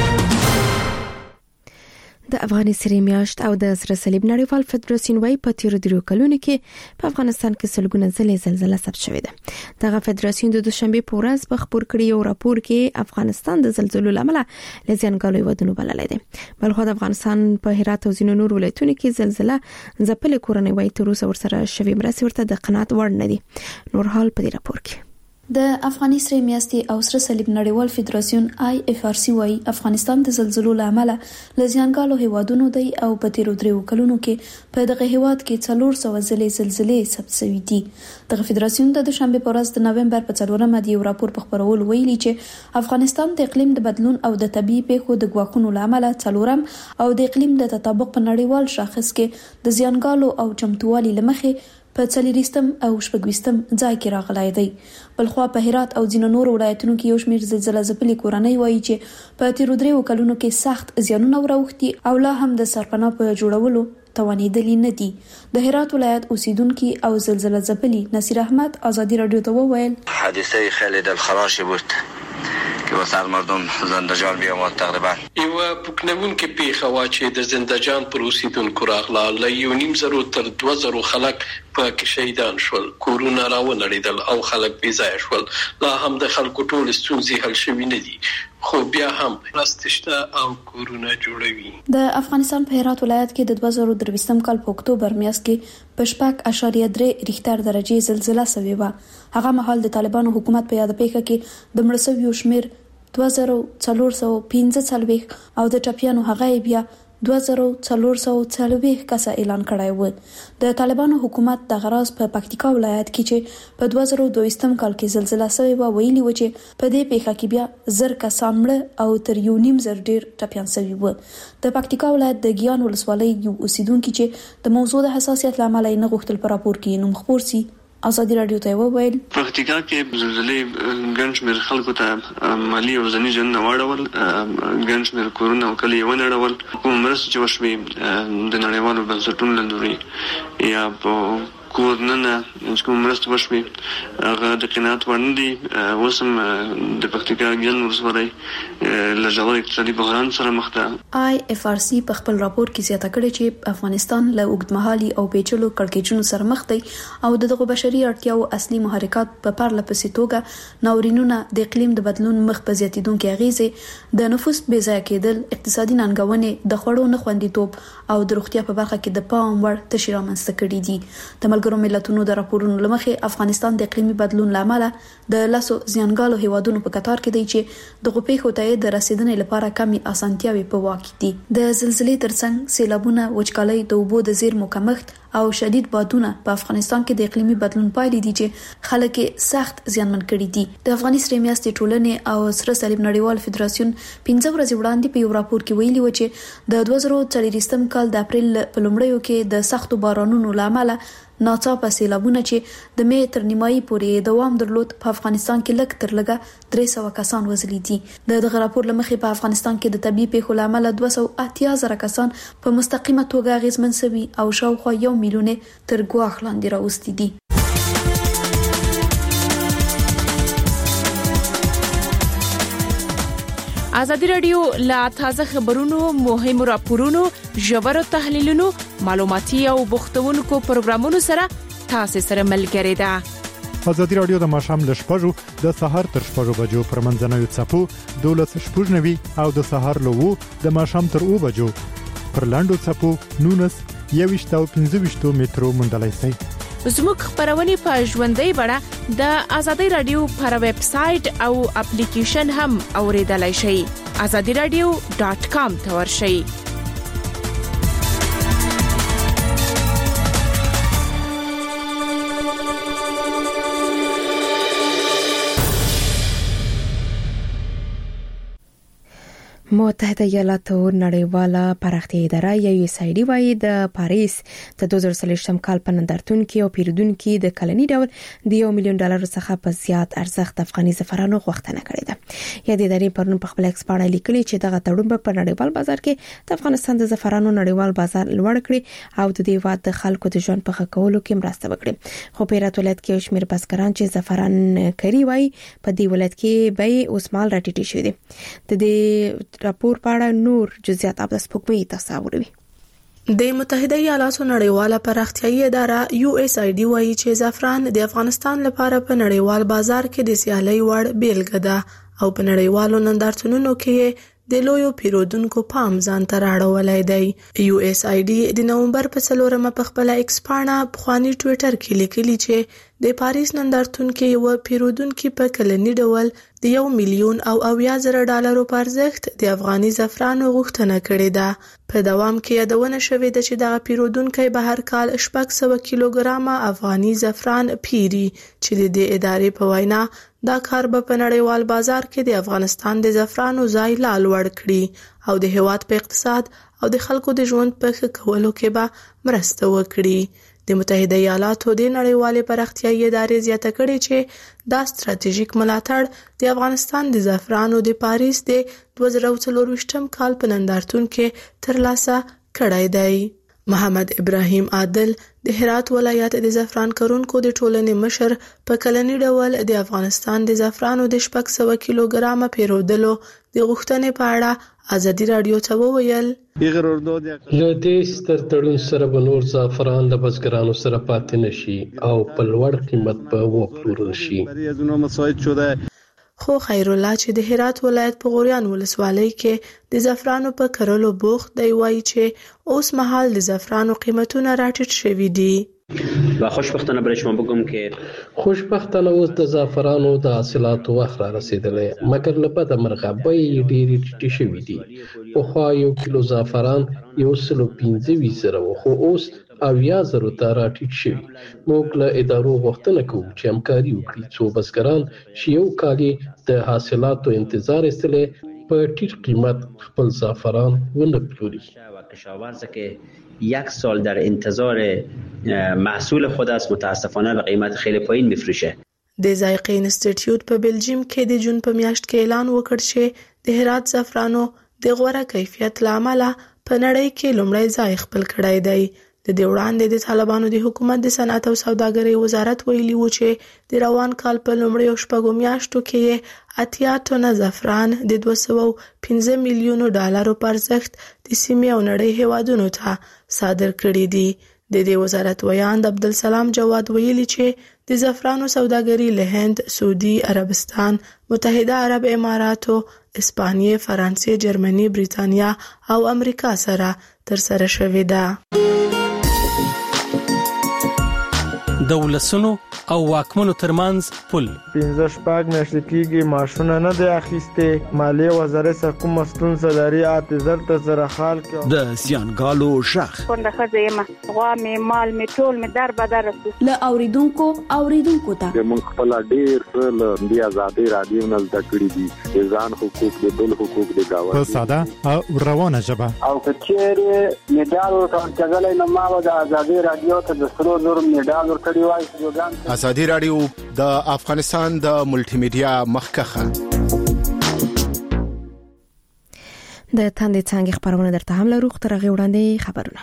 د افغاني سری میاشت او د سره صلیب نړیوال فدراسیون وايي په تیر درو کلونو کې په افغانستان کې سلګونه ځلې زلزلہ ثبت شوې ده. دغه فدراسیون د دوشنبه په ورځ په خبر کړی یو راپور کې افغانستان د زلزلو لامل لزیانګالو ودونو بللای دي. بلخو د افغانستان په هرات او ځینو نور ولایتونو کې زلزلہ ځپل کورنۍ وايي تر اوسه ورسره شوي مرسته ورته د قناعت وړ نه دي. نور حال په دې راپور کې د افغاني سری میاشتې او سره صلیب نړیوال فدراسیون آی اف آر سی وايي افغانستان د زلزلو لامل لزیانګالو هیوادونو دی او په تیرو درو کلونو کې په دغه هیواد کې څلور سوه ځلې زلزلې ثبت شوې دي. دغه فدراسیون د دوشنبه په ورځ د نومبر په څلورمه دی یو راپور په خبرول ویلي چې افغانستان د اقلیم د بدلون او د طبيعي پیښو د ګواښونو لامل څلورم او د اقلیم د تطابق په نړیوال شاخص کې د زیانګالو او چمتووالي لمخې په څلوریشتم او شپږویشتم ځای کې راغلی دی. بلخوا په هرات او ځینو نورو ولایتونو کې یو شمېر زلزلہ ځپلي کورنۍ وایي چې په تیرو درېو کلونو کې سخت زیانونه وراوښتي او لا هم د سرپناه په جوړولو توانېدلي نه دي. د هرات ولایت اوسیدونکي او زلزلہ ځپلي نصیر احمد آزادی رادیو ته وویل حادثه خیلی دلخراشی بود که واسه مردم زندجان بیامد. تقریبا یو پکنمون کې پیښه وا چې د زندجان پر اوسیدونکو راغله ل یو نیم زرو تر دوه زرو خلک په کې شهیدان شول، کورونه راونړېدل او خلک بې ځایه شول. لا هم د خلکو ټول ستونزې حل شوي نه دي، خو بیا هم راستشته او کورونه جوړوي. د افغانستان په هرات ولایت کې د دوه زره درویشتم کال په اکتوبر میاشت کې په شپږ اعشاریه درې ریختر درجې زلزلہ شوې وه. هغه مهال د طالبانو حکومت په یاد پیښه کې د مړه شویو شمېر دوه زره څلور سوه پنځه څلوېښت او د ټپیانو هغه بیا دوه زره څلور سوه څلوېښت کسه اعلان کړی و. د طالبانو حکومت د غراز په پکتیکا ولایت کې چې په دوه زره دویشتم کال کې زلزلہ شوې و ویلي و چې په دې پیښه کې بیا زر کسان مړه او تر یو نیم زر ډیر ټپیان شوي و. د پکتیکا ولایت د ګیان ولسوالۍ یو اوسیدونکي چې د موضوع د حساسیت لامل نه غوښتل پر راپور کې نوم خپور سي آزادی رادیو ته وویل پکتیکا کې زلزلې ګڼ شمېر خلکو ته مالي او ځاني زیانونه واړول، ګڼ شمېر کورونه او کلي ونړول. کوم مرستې چې وشوې د نړیوالو بنسټونو له لوري یا په کور ننه چې کوم مرستې وشوې هغه د قناعت وړ نه دي. اوس هم د پکتیکا ګیان ولسوالۍ له ژور اقتصادي بحران سره مخ ده. آی اف آر سی په خپل راپور کې زیاته کړې چې افغانستان له اوږدمهالي او پیچلو کړکېچونو سره مخ دی او دغه بشري اړتیاو اصلي محرکات په پرله پسې توګه ناورینونه، د اقلیم د بدلون مخ په زیاتیدونکو اغیزې، د نفوس بې ځایه کېدل، اقتصادي ننګونې، د خوړو نه خوندیتوب او د روغتیا په برخه کې د پام وړ تشې رامنځته کړي دي. د ملګرو ملتونو د راپورونو لمخې افغانستان د اقلیمي بدلون لامل د لاسو زیانګالو هیوادونو په کتار کې دی چې د غوپې خدای د رسیدنې لپاره کمی اسانتیاوي په واقع دي. د زلزلې ترڅنګ سیلابونه، وچکالي، د اوبو د زیرمو کمښت او شدید بادونه په افغانستان کې د اقلیمي بدلون پایلې دي چې خلک سخت زیانمن کړي دي. د افغاني سرې میاشتې ټولنې او سره صلیب نړیوال فدراسیون پنځه ورځې وړاندې په یو راپور کې ویلي و چې د دوه زره څلوېښتم کال د اپریل په لومړیو کې د سختو بارانونو لامل ناڅاپه سیلابونه چې د مې تر نیمایي پورې دوام درلود په افغانستان کې لږ تر لږه درې سوه کسان وژلي دي. د دغه راپور لمخې په افغانستان کې د طبيعي پیښو لامل دوه سوه اتیا زره کسان په مستقیمه توګه اغیزمن شوي او شاوخوا یو میلیون تر ګواښ لاندې راوستي دي. ازادي رادیو لا تازه خبرونو، مهمو راپورونو، ژورو تحلیلونو، معلوماتي او بوختونکو پروګرامونو سره تاسو سره ملګری ده. ازادي رادیو د ماښام ل شپږو د سهار تر شپږو بجو پر منځنوي څپو دولس شپږ نوي او د سهار له وو د ماښام تر اوو بجو پر لاندو څپو نونس یويشت او پنځه ویشت مترو مونډلای شي. زموږ خبرونه په ژوندۍ بڼه د ازادي رادیو پر ویب سټ او اپلیکیشن هم اوریدلای شئ. azadi radio dot com ته ورشئ. متحده ایالاتو نړیواله پراختیا اداره یو اس ای ډي وايي د پاریس د دوه زره څلوېښتم کال په نندارتون کې او پیرودونکو د کلنی ډول د یو میلیون ډالر څخه په زیات ارزښت افغاني زعفرانو غوښتنه کړې ده. یا د ادارې پرون په خپل ایکس باندې لیکلي چې دغه تړون په نړیوال بازار کې د افغانستان د زعفرانو نړیوال بازار لوړ کړي او د دې واد د خلکو د ژوند په ښه کولو کې مرسته وکړي. خو په هرات ولایت کې شمیر بسکران چې زعفران کری وای په دې ولایت کې به اوس مال راټیټي شوی دي. د دې راپور په اړه نور جزئیات اب د سپوږمۍ تصوروي. د متحده ایالاتو نړیواله پراختیايي اداره یو اس ای ډي وايي چې زعفران د افغانستان لپاره په نړیوال بازار کې د سیالۍ وړ بیلګه ده او په نړیوالو نندارتونونو کې د لویو پیرودونکو پام ځان ته راړولای دی. یو اس ای ډي د نومبر په څلورمه په خپل ایکس پاڼه بخوانی ټوئیټر کې لیکلي چې د پاریس نندارتون کې یو پیرودونکو په کلنی ډول د یو میلیون او اویا زره ډالرو په ارزښت د افغاني زعفرانو غوښتنه کړې ده. په دوام کې یادونه شوې ده چې دغه پیرودونکو به هر کال شپږ سوه کیلوګرامه افغاني زعفران پیري چې د دې ادارې په وینا دا کار به په نړیوال بازار کې د افغانستان د زعفرانو ځای لا لوړ کړي او د هیواد په اقتصاد او د خلکو د ژوند په ښه کولو کې به مرسته وکړي. د متحده ایالاتو د نړیوالې پراختیايي ادارې زیاته کړې چې دا ستراتیژیک ملاتړ د افغانستان د زعفرانو د پاریس د دوه زره څلورویشتم کال په نندارتون کې ترلاسه کړی دی. محمد ابراهیم عادل د هرات ولایت د زعفران کرونکو د ټولنې مشر په کلنی ډول د افغانستان د زعفرانو د شپږ سوه کیلوګرامه پیرودلو د غوښتنې په اړه ازادي رادیو ته وویل. له دې ستر تړون سره به نور زعفران د بزګرانو سره پاتې نشي او په لوړ قیمت به وپلورل شي. خو خیر الله چې د هرات ولایت په غوریان ولسوالۍ کې د زعفرانو په کرلو بوخت دی وایي چې اوس مهال د زعفرانو قیمتونه راټیټ شوي دي. و خوشبختانه برای شما بگم که خوشبختانه اوس د زعفرانو د حاصلاتو وخت را رسیدلی، مګر له بده مرغه بیې ډېرې ټیټې شوي دي. پخوا یو کیلو زعفران یو سل او پنځه ویشت زره و، خو اوس اویا زرو ته راټیټ شوي. موږ له ادارو غوښتنه کوو چې همکاري وکړي څو بزګران چې یو کال د حاصلاتو انتظار ایستلی په ټیټ قیمت خپل زعفران ونه پلوري. کشاورز که یک سال در انتظار محصول خود است متاسفانه به قیمت خیلی پایین میفروشه. د ذایقې انسټیټیوټ په بلجیم کې د جون په میاشت کې اعلان وکړ چې د هرات زعفرانو د غوره کیفیت لامل په نړۍ کې لومړی ځای خپل کړی دی. د دې وړاندې د طالبانو د حکومت د صنعت او سوداګرۍ وزارت ویلي و چې د روان کال په لومړیو شپږو میاشتو کې اتیا ټنه زعفران د دوه سوه پنځه میلیونو ډالرو په ارزښت د سیمې او نړۍ هیوادونو ته صادر کړي دي. د دې وزارت ویاند عبدالسلام جواد ویلي چې د زعفرانو سوداګري له هند، سعودي عربستان، متحده عرب اماراتو، اسپانیې، فرانسې، جرمني، بریتانیا او امریکا سره ترسره شوې ده. د ولسونو او واکمنو ترمنځ پل. پنځه شپږ میاشتې کېږي ماشونه نه دی اخیستې. مالیې وزارت څخه کومه ستونزه لري اته زر ته زره خال کې. د زیانګالو شخ کونډه ښځه یم، غوا مې مال مې ټول مې در بدر رسو. له اوریدونکو اوریدونکو ته موږ خپل ډیر څه له دې ازادي رادیو نه زده کړي دي، د ځان حقوق د بل حقوق د گاوند په ساده او روانه ژبه. او کچېره میډال ورکړل کېږي نو ما د ازادي رادیو ته د سرو زر میډال ورکړی وای. ازادي رادیو د افغانستان د ملټي میډیا مخکخه د تاندې څنګه خبرونه درته هم لرو. خو تر هغه وړاندې خبرونه.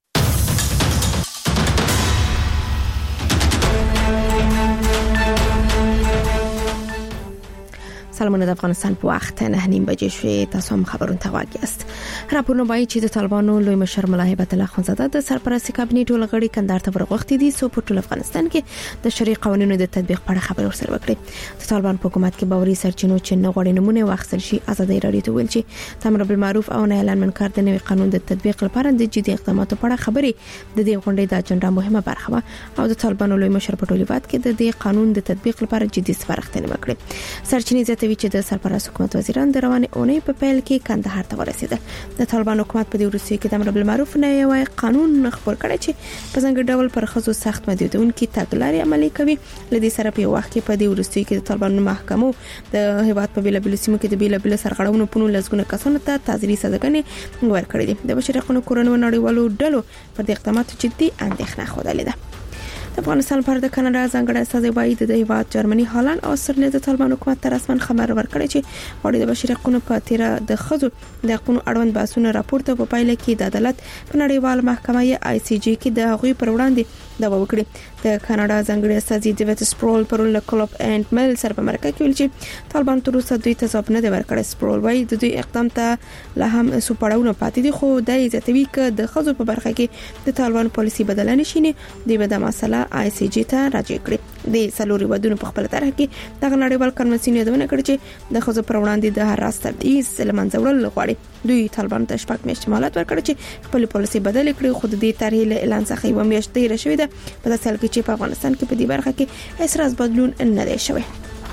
سلامونه د افغانستان په وخت نه نیم بجې شوې. تاسو هم خبرونه ته واګیاست. راپورونه وايي چې د طالبانو لوی مشر ملا هیبت الله اخندزاده د سرپرستي کابینې ټول غړي کندهار ته ورغوښتي دي څو په ټول افغانستان کې د شرعي قوانینو د تطبیق په اړه خبرې ورسره وکړي. د طالبان په حکومت کې باوري سرچینو چې نه غوړي نمونه واخیستل شي. ازادي رادیو ته ویل چې امر بالمعروف او نهي عن المنکر د نوي قانون د تطبیق لپاره د جدي اقداماتو په اړه خبرې د دې غونډې د اجنډا مهمه برخه وه او د طالبانو لوی مشر په ټول هیواد کې د دې قانون د تطبیق لپاره جدي سپارښتنې وکړي. سرچینې زیاتوي چې د سرپرست حکومت وزیران د روانې اونۍ په پیل کې کندهار ته ورسېدل. د طالبان حکومت په دې وروستیو کې د امر بالمعروف نه یو قانون خپور کړی چې په ځانګړي ډول پر ښځو سخت محدودونکي تګلارې عملي کوي. لدې سره په وخت کې په دې وروستیو کې د طالبان محکمو د هیواد په بیلابیلو سیمو کې د بیلابیلو سرغړونو په نوم لږونه کسانو ته تعزیري سزاګانې ورکړې دي. د بشري حقوقو کورنیو نړیوالو ډلو پر دې اقداماتو جدي اندېښنه خوده ده. د افغانستان پر د کاناډا ځانګړی استازی وایي د هیواد جرمني، هالند او استرالیا د طالبان حکومت ته رسمن خبر ورکړی چې غواړي د بشري حقوقو په تیره د ښځو د حقوقو اړوند بحثونه راپورته په پایله کې د عدالت په نړیوال محکمه آی سی جی کې د هغوی پر وړاندې دعوا وکړي. د کاناډا ځانګړی استازی ډیوډ سپرول پرون له کلوب اینډ میل سره په مرکه کې ویل چې طالبان تر اوسه دوی ته ځواب نه دی ورکړی. سپرول وایي د دوی اقدام ته لا هم څو پړاوونه پاتې دي، خو د زیاتوي ک د ښځو په برخه کې د طالبان پالیسي بدل نه شي. دوی به د مسله آی سی جی ته راجع کړي. د سلوري ودونو په خپل طرح کې د نړیوال کنونسیون یادونه کړې چې د ښځو پر وړاندې د هراس تبعیض لمنځه وړل غواړي. دوی طالبان ته شپږ میاشتې مهلت ورکړي چې خپل پالیسي بدل کړي، خو د دې طرحې له اعلان څخه یو میاشت تیر شوې ده. په داسې حال کې چې په افغانستان کې په دې برخه کې اسراز بدلون نه دی شوی.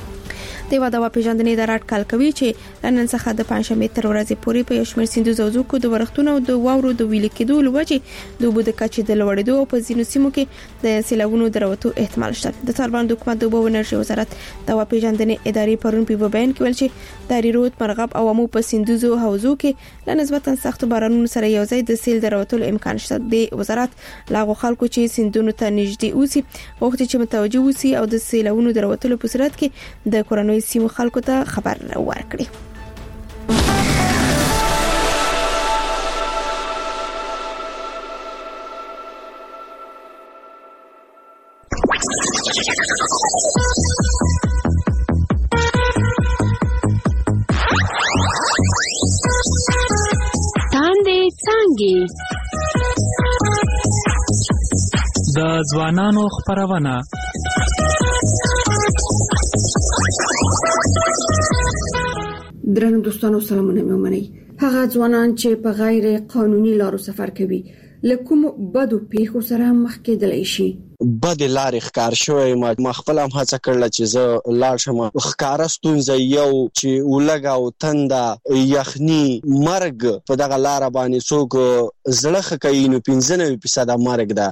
د وادو پیژندنې اداره اټکل کوي چې نن څخه د پنځمې تر ورځې پورې په یو شمېر سیندو زوزوکو د ورښتونو او د واورو د ویل کېدو لوجې د اوبو د کچې د لوړېدو او په ځینو سیمو کې د سیلابونو دروتو احتمال شته. د طالبان د حکومت د اوبو او انرژي وزارت د وادو پیژندنې ادارې پرون په بیان کې ویل چې د ریروت مرغاب او امو په سیندوزو حوزو کې له نسبتا سخت بارانونو سره یو ځای د سیل دروتو امکان شته. د وزارت لاغو خلکو چې سیندونو ته نږدې اوسي وخت چې متوجه اوسي او د سیلابونو دروتو په صورت کې د کورونو سیمو خلکو ته خبر ورکړي. تاندې څنګه د ځوانانو خبرونه درنو دوستانو سلامونه مې ومنئ. هغه ځوانان چې په غیر قانوني لارو سفر کوي لکه بدو پیښو سره مخ کېدلی شي. بد لارې ښکار شوی ما خپل هم هڅه کړله چې زه لاړ شم. ښکاره ستونزه یو چې ولږه او تنده یخني مرګ په دغه لاره باندې څوک زړه ښه کوي نو پنځه نوي فیصده مرګ ده.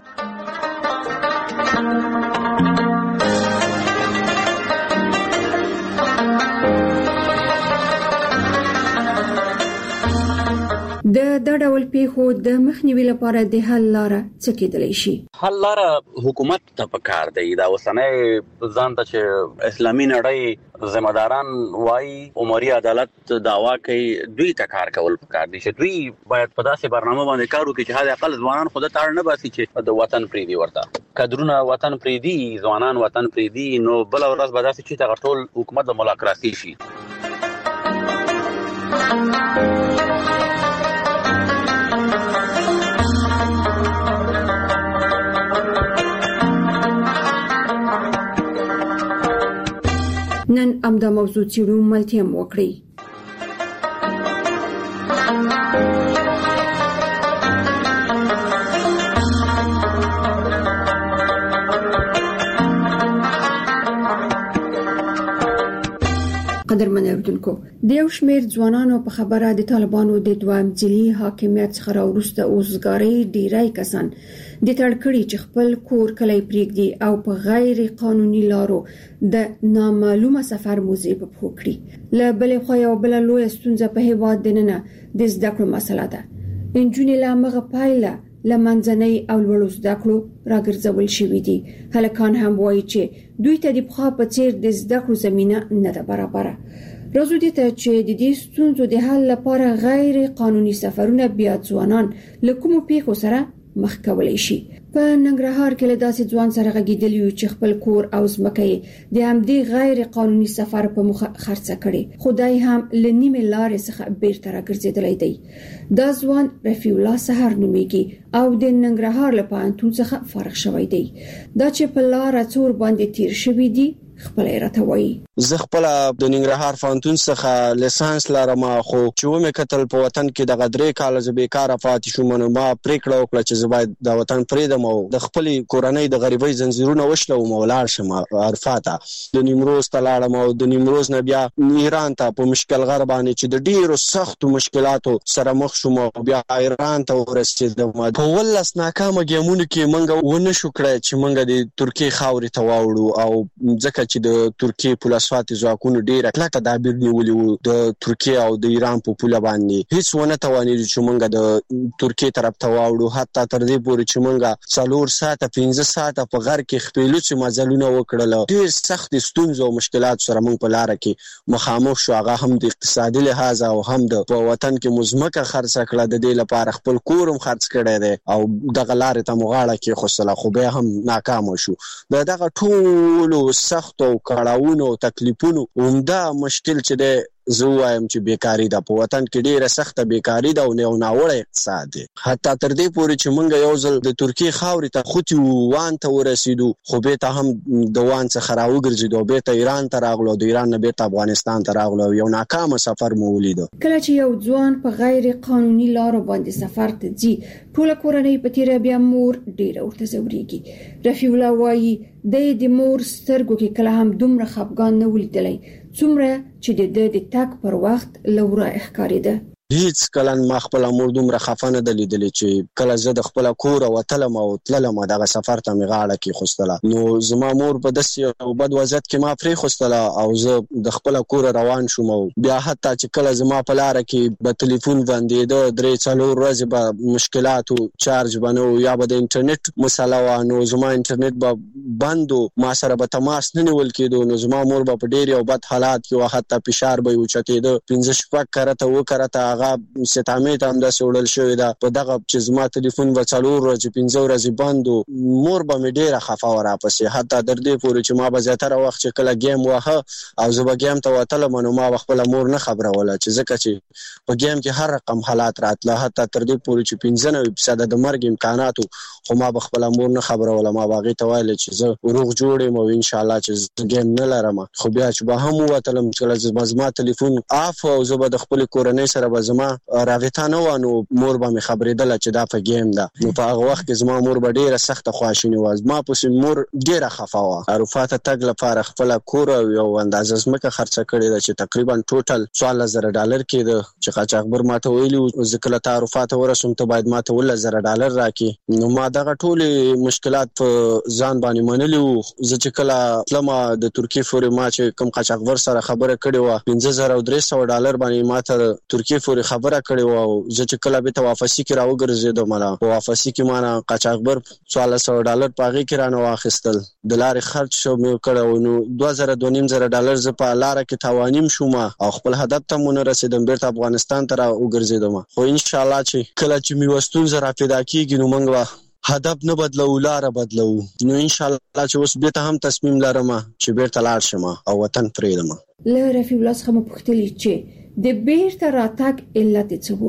د د ډول پیښو د مخنیوي لپاره د حل لاره څه کېدلی شي؟ حل لاره حکومت ته پکار دی. دا اوسنۍ ځان ته چې اسلامي نړۍ ذمہداران وایي عمري عدالت دعوا کوي، دوی ته کار کول پکار دي چې دوی باید په داسې برنامه باندې کار وکړي چې حد اقل ځوانان خود ته اړ نه باسي چې د وطن پریدي ورته کډرونه وطن پریدي ځوانان وطن پریدي نو بل ورځ به داسې چې دا ټول حکومت د ملاقاتي شي. نن امدا موضوع چیرو ملتیم وکړي. قدرمن اردوونکو د یو شمېر ځوانانو په خبره د طالبانو د دویم ځلي حاکمیت څخه راوروسته اوسګارۍ ډیری کسان د تړکړې چې خپل کور کلی پریږدي او په غیر قانوني لارو د نامعلومه سفر موزه په پخو کړي. له بلې خوا یو بل لوی ستونزه په هیواد دننه د زده کړو مسله ده. انجونې لا مغه پایله لمنځنۍ او لوړو زده کړو راګرځول شوې دي. هلکان هم وایي چې دوی ته د پخوا په څیر د زده کړو زمينه نه ده برابره. راځو دې ته چې د دې ستونزو د حل لپاره غیر قانوني سفرونه بیا ځوانان له کومو پیښو سره مخ کولای شي. په ننګرهار کې له داسې ځوان سره غږیدلی یو چې خپل کور او ځمکه د همدې غیر قانوني سفر په مخه خرڅه کړي. خدای هم لنیمه لارې څخه بیرته راګرځیدلی دی. دا ځوان رفیع الله سحر نومیږي او د ننګرهار له پوهنتون څخه فارغ شوی دی. دا چې په لار څور باندې تیر شوی دی خپل راته وایي. زه خپل د ننګرهار فانتون څخه لیسانس لرم، خو چې ومه کتل په وطن کې د غدرې کال ز بیکاره پاتې شوم. نو ما پریکړه وکړه چې زه باید د وطن پریدم او د خپل کورنۍ د غریبۍ زنجیرونه وشلوم او لاړ شم عرفات. د نیمروز ته لاړم او د نیمروز نه بیا ایران ته په مشکل غر باندې چې د ډیرو سختو مشکلاتو سره مخ شوم او بیا ایران ته ورسېدم. په ولس ناکامه ګیمونو کې منګه ونه شو کړای چې منګه د ترکیه خاورې ته واوړو او ځکه چې د ترکیه پولیسواتي ځواکونو ډیر کلک تدابیر نیولي وو د ترکیه او د ایران په پوله باندې. هیڅ ونه توانید چې مونږ د ترکیه طرف ته واوړو، حتی تر دې پورې چې مونږ څلور ساعته پنځه ساعته په غر کې خپلو چې مزلونه وکړل. ډیر سخت ستونزې او مشکلات سره مونږ په لار کې مخامخ شو. هغه هم د اقتصادي لحاظ او هم د په وطن کې مزمکه خرڅ کړه، د دې لپاره خپل کورم خرڅ کړی دی او دغه لارې ته مغاړه کې خوصله، خو به هم ناکام شو. دغه ټول سخت او کړهونو او تکلیفونو عمده مشکل چې ده زه وایم چې بیکاری ده. په وطن کې ډیره سخته بیکاری ده او نه ناوړه اقتصاد دی. حتی تر دې پورې چې مونږ یو ځل د ترکیه خاورې ته خوتي وان ته ورسېدو، خو به ته هم د وان څخه راوګرځېدو، به ته ایران ته راغلو، د ایران نه به ته افغانستان ته راغلو. یو ناکامه سفر مو ولید. کله چې یو ځوان په غیر قانوني لارو باندې سفر ته ځي، ټول کورنۍ په تیر بیا مور ډیره ورته زوريږي. رفیع الله وایي د دې مور سترګو کې کله هم دومره خپګان نه ولیدلی څومره چې د د تک پر وخت لوره ښکارېده. هیڅ کله ما خپل امور دومره خفانه د لیدلې چې کله زه د خپل کور او تلم او تللم دغه سفر ته میغاړه کې خوستله. نو زما مور په داسې او بد وضعیت کې ما پرې خوستله او زه د خپل کور روان شوم. بیا حتی چې کله زما په لار کې په ټلیفون باندې د درې څلور ورځې به مشکلات او چارج بنو یا به د انټرنیټ مسله و، نو زما انټرنیټ به بندو، ما سره به تماس نه نیول کېدو. نو زما مور به په ډېر یو بد حالات کې و، حتی فشار به یې اوچتېده. پنځه شپږ کرته و کرته هغه ستامې ته هم داسې وړل شوې ده. په دغه چې زما ټلیفون به څلور ورځې پنځه ورځې بند و، مور به مې ډېره خفه وه راپسې. حتی تر دې پورې چې ما به زیاتره وخت چې کله ګیم واهه او زه به ګیم ته وتلم، نو ما به خپله مور نه خبروله چې ځکه چې په ګیم کې هر رقم حالات راتله. حتی تر دې پورې چې پنځه نوي فیصده د مرګ امکاناتو، خو ما به خپله مور نه خبروله. ما به هغې ته ویله چې زه روغ جوړ یم او انشاءالله چې زه ګیم نه لرم. خو بیا چې به هم ووتلم، کله چې زما ټلیفون آف او زه به د خپلې کورنۍ سره به زما راویتا نه و، نو مور به مې خبرېدله چې دا په ګیم ده. نو په هغه وخت کې زما مور به ډېره سخته خواشینې وه. زما پسې مور ډېره خفه وه. عرفات تګ لپاره خپله کور او یو اندازه ځمکه خرڅه کړې ده چې تقریبا ټوټل څوارلس زره ډالر کېده. چې قاچاقبر ما ته ویلي و زه کله ته عرفات ورسوم ته باید ما ته اوولس زره ډالر راکړې. نو ما دغه ټولې مشکلات په ځان باندې منلي وو. زه چې کله تلمه د ترکیې پورې ما چې کوم قاچاقبر سره خبره کړې وه، پنځه زره او درې سوه ډالر باندې ما ته ترکیې پورې خبره کړې وه. او زه چې کله به ته واپسي کې راوګرځېدم، مله په واپسي کې ما نه قاچاقبر څوارلس سوه ډالر په هغې کې رانه واخیستل. د لارې خرچ مې کړی و. نو دوه زره دوه نیم زره ډالر زه په لاره کې تاوانیم شوم او خپل هدف ته مو نه رسېدم. بېرته افغانستان ته راوګرځېدم. خو انشاءالله چې کله چې مې یوه ستونزه را پیدا کېږي، نو موږ به هدف نه بدلو، لاره بدلو. نو انشاءالله چې اوس بېرته هم تصمیم لرم چې بېرته لاړ شم او وطن پرېږدم. له رفیع الله څخه مو پوښتلي چې د بېرته راتګ علت څه و؟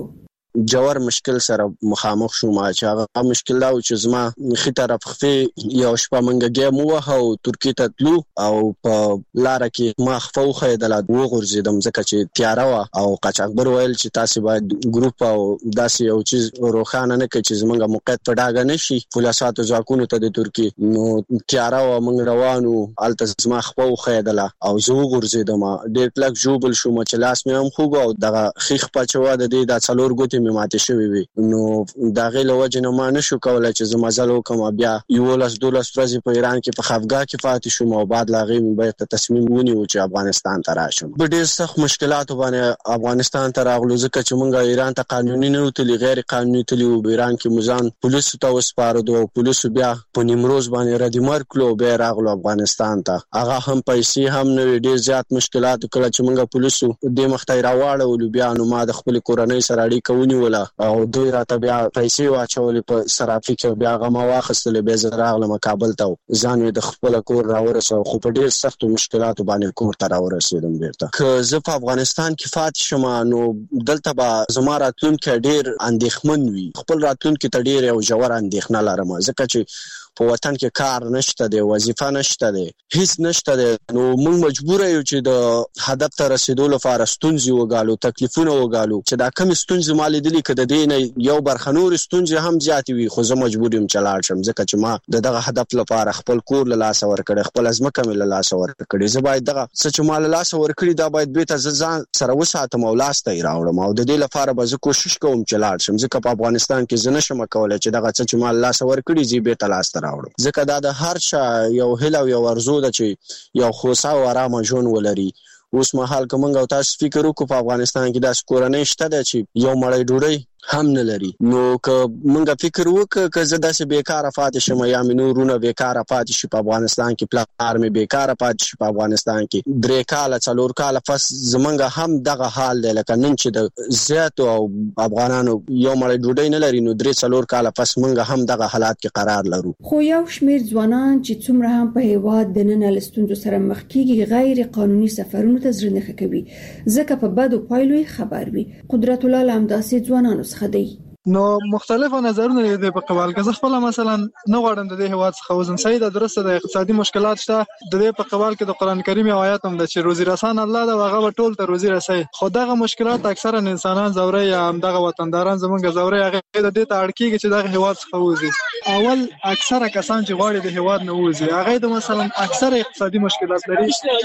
جوړ مشکل سره مخامخ شوم چې هغه مشکل دا و چې زما خې طرف خفي یو شپه منګه ګیم وه او ترکی ته تلو او په لار کې ما خفو خېدل و غورځیدم ځکه چې تیاره و او قاچاقبر ویل چې تاسو باید ګروپ او داسې یو چیز روښانه نه کړئ چې زمونږ موقعیت په ډاګه نشي پولیساتو ځواکونو ته د ترکی نو تیاره و موږ روانو هلته زما خفو خېدل او زه وغورځېدم ډېر کلک ژوبل شوم چې لاس مې هم خوږ او دغه ښي خپه چې وه د دې دا څلور ګوتې مې ماتې شوې وې نو د هغې له وجې نه ما نشو کولی چې زه مزل وکړم بیا یولس دولس ورځې په ایران کې په خفګاه کې پاتې شوم او بعد له هغې مې بیرته تصمیم ونیو چې افغانستان ته راشم په ډېر سخت مشکلاتو باندې افغانستان ته راغلو ځکه چې موږ ایران ته قانوني نه وتلي غیر قانوني تلي وو ایران کې مو ځان پولیسو ته وسپارلو او پولیسو بیا په نیمروز باندې ردیمر کړلو بیا راغلو افغانستان ته هغه هم پیسې هم نه وي ډېر زیات مشکلات کله چې موږ پولیسو دې مخ ته یې راواړولو بیا نو ما د خپلې کورنۍ سره اړیکه ونیوله او دوی راته بیا پیسې واچولې په صرافي کې بیا هغه ما واخیستلې بیا زه راغلم کابل ته ځان مې د خپله کور راورسوه خو په ډېر سختو مشکلاتو باندې کور ته راورسېدم بیرته که زه په افغانستان کې پاتې شم نو دلته به زما راتلونکی ډېر اندېښمن وي خپل راتلونکي ته ډېر یو ژور اندېښنه لرم ځکه چې په وطن کې کار نشته دی وظیفه نشته دی هیڅ نشته دی نو موږ مجبور یو چې د هدف ته رسیدو لپاره ستونزې وګالو تکلیفونه وګالو چې دا کم ستونزې ما لیدلې که د دې نه یو برخه نور ستونزې هم زیاتې وي خو زه مجبور یم چې لاړ شم ځکه چې ما د دغه هدف لپاره خپل کور له لاسه ورکړی خپله ځمکه مې له لاسه ورکړې زه باید دغه څه چې ما له لاسه ورکړي دا باید بېرته زه ځان سره وساتم او لاس ته یې راوړم او د دې لپاره به زه کوشش کوم چې لاړ شم ځکه په افغانستان کې زه نشم کولی چې دغه څه چې ما له لاسه ورکړي زه یې بېرته لاس ته راوړم ځکه دا د هر چا یو هیله او یو ارزو ده چې یو خوسا او آرامه ژوند ولري اوس مهال که موږ او تاسو فکر وکړو په افغانستان کې داسې کورنۍ شته ده چې یو مړی ډوډۍ هم نه لري نو که موږ فکر وکړو که زه داسې بیکاره پاتې شم یا مې نور وروڼه بیکاره پاتې شي په افغانستان کې پلار مې بیکاره پاتې شي په افغانستان کې درې کاله څلور کاله پس زموږ هم دغه حال دی لکه نن چې د زیاتو او افغانانو یو مړی ډوډۍ نه لري نو درې څلور کاله پس موږ هم دغه حالات کې قرار لرو خو یو شمېر ځوانان چې څومره هم په هیواد دننه له ستونزو سره مخ کېږي غیر قانوني سفرونو ته زړه نه ښه کوي ځکه په بدو پایلو یې خبر وي قدرت الله له همداسې ځوانانو څخه دی نو مختلفه نظرونه دي په قبال کې خپل مثلا نه غواړم د دې هواد څخه وزم صحیح د درسته د اقتصادي مشکلات شته د دې په قبال کې د قران کریم آیات هم د چې روزي رسان الله دا هغه ټول ته روزي رسي خو دغه مشکلات اکثرا انسانان زوري یا هم دغه وطنداران زمونږ زوري هغه د دې ته اړ کېږي چې دغه هواد څخه وزي اول اکثره کسان چې غواړي د هواد نه وزي هغه د مثلا اکثره اقتصادي مشکلات لري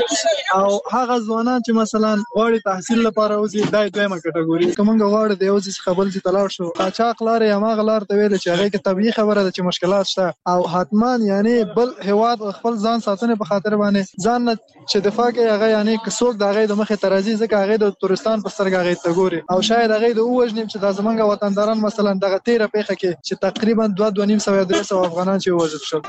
او هغه ځوانان چې مثلا غواړي تحصیل لپاره وزي دای دویمه کټګوري کومه غواړي د یو ځای خپل ځای تلاړ شو قاچاق لارې یا ماغه لار ته ویل چې هغه کې طبيعي خبره ده چې مشکلات شته او حتمان یعنی بل هواد خپل ځان ساتنه په خاطر باندې ځان چې دفاع کوي هغه یعنی کڅوک د هغه د مخه ترازی ځکه هغه د تورستان په سترګه هغه ته ګوري او شاید هغه د اوجنیم چې د زمونږ وطنداران مثلا دغه تیره پیخه کې چې تقریبا دوه دوه نیم سو درې سو افغانان چې وژل شول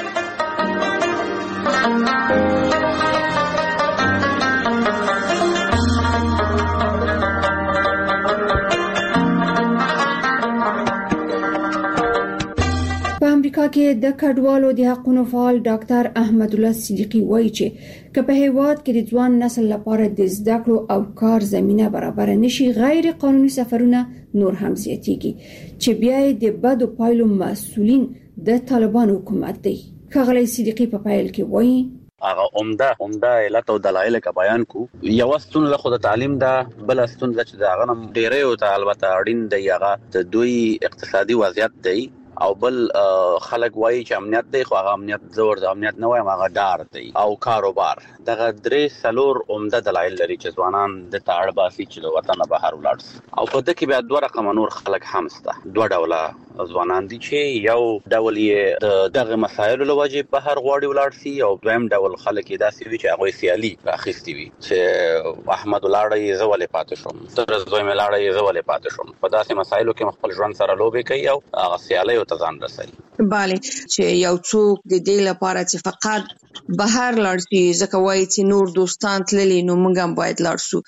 امریکا کې د کډوالو د حقوقو فعال ډاکټر احمد الله صدیقی وایي چې که په هیواد کې د ځوان نسل لپاره د زده کړو او کار زمينه برابر نشي غیر قانوني سفرونه نور هم زیاتېږي چې بیا د بدو پایلو مسؤلین د طالبان حکومت دی ښاغلی صدیقی په پایل کې وایي هغه عمده عمده علت او دلایل کا بیان کو یو ستون له خود تعلیم دا بل ستون چې دا غنم ډیره او البته اړین دی هغه د دوی اقتصادي وضعیت دی او بل خلک وایي چې امنیت دی خو هغه امنیت زور د امنیت نه وایم هغه ډار دی او کاروبار دغه درې سلور عمده دلایل لري چې ځوانان د تاړ باسي چې د وطن بهر ولاړ او په دغه کې بیا دوه رقم نور خلک هم سته دوه ډوله ځوانان دي چې یو ډول یې د دغه مسایلو له وجې بهر غواړي ولاړ شي او دویم ډول خلک یې داسې وي چې هغه سیالي راخېستي وي چې احمد ولاړی زه ولې پاتې شوم تر زوی مې لاړی زه ولې پاتې شوم په داسې مسایلو کې خپل ژوند سره لوبې کوي او هغه سیالي تزان رسي bale چې یو څوک د دې لپاره چې فقط بهر لاړ شي ځکه وایي چې نور دوستان تللی نو موږ هم باید لاړ شو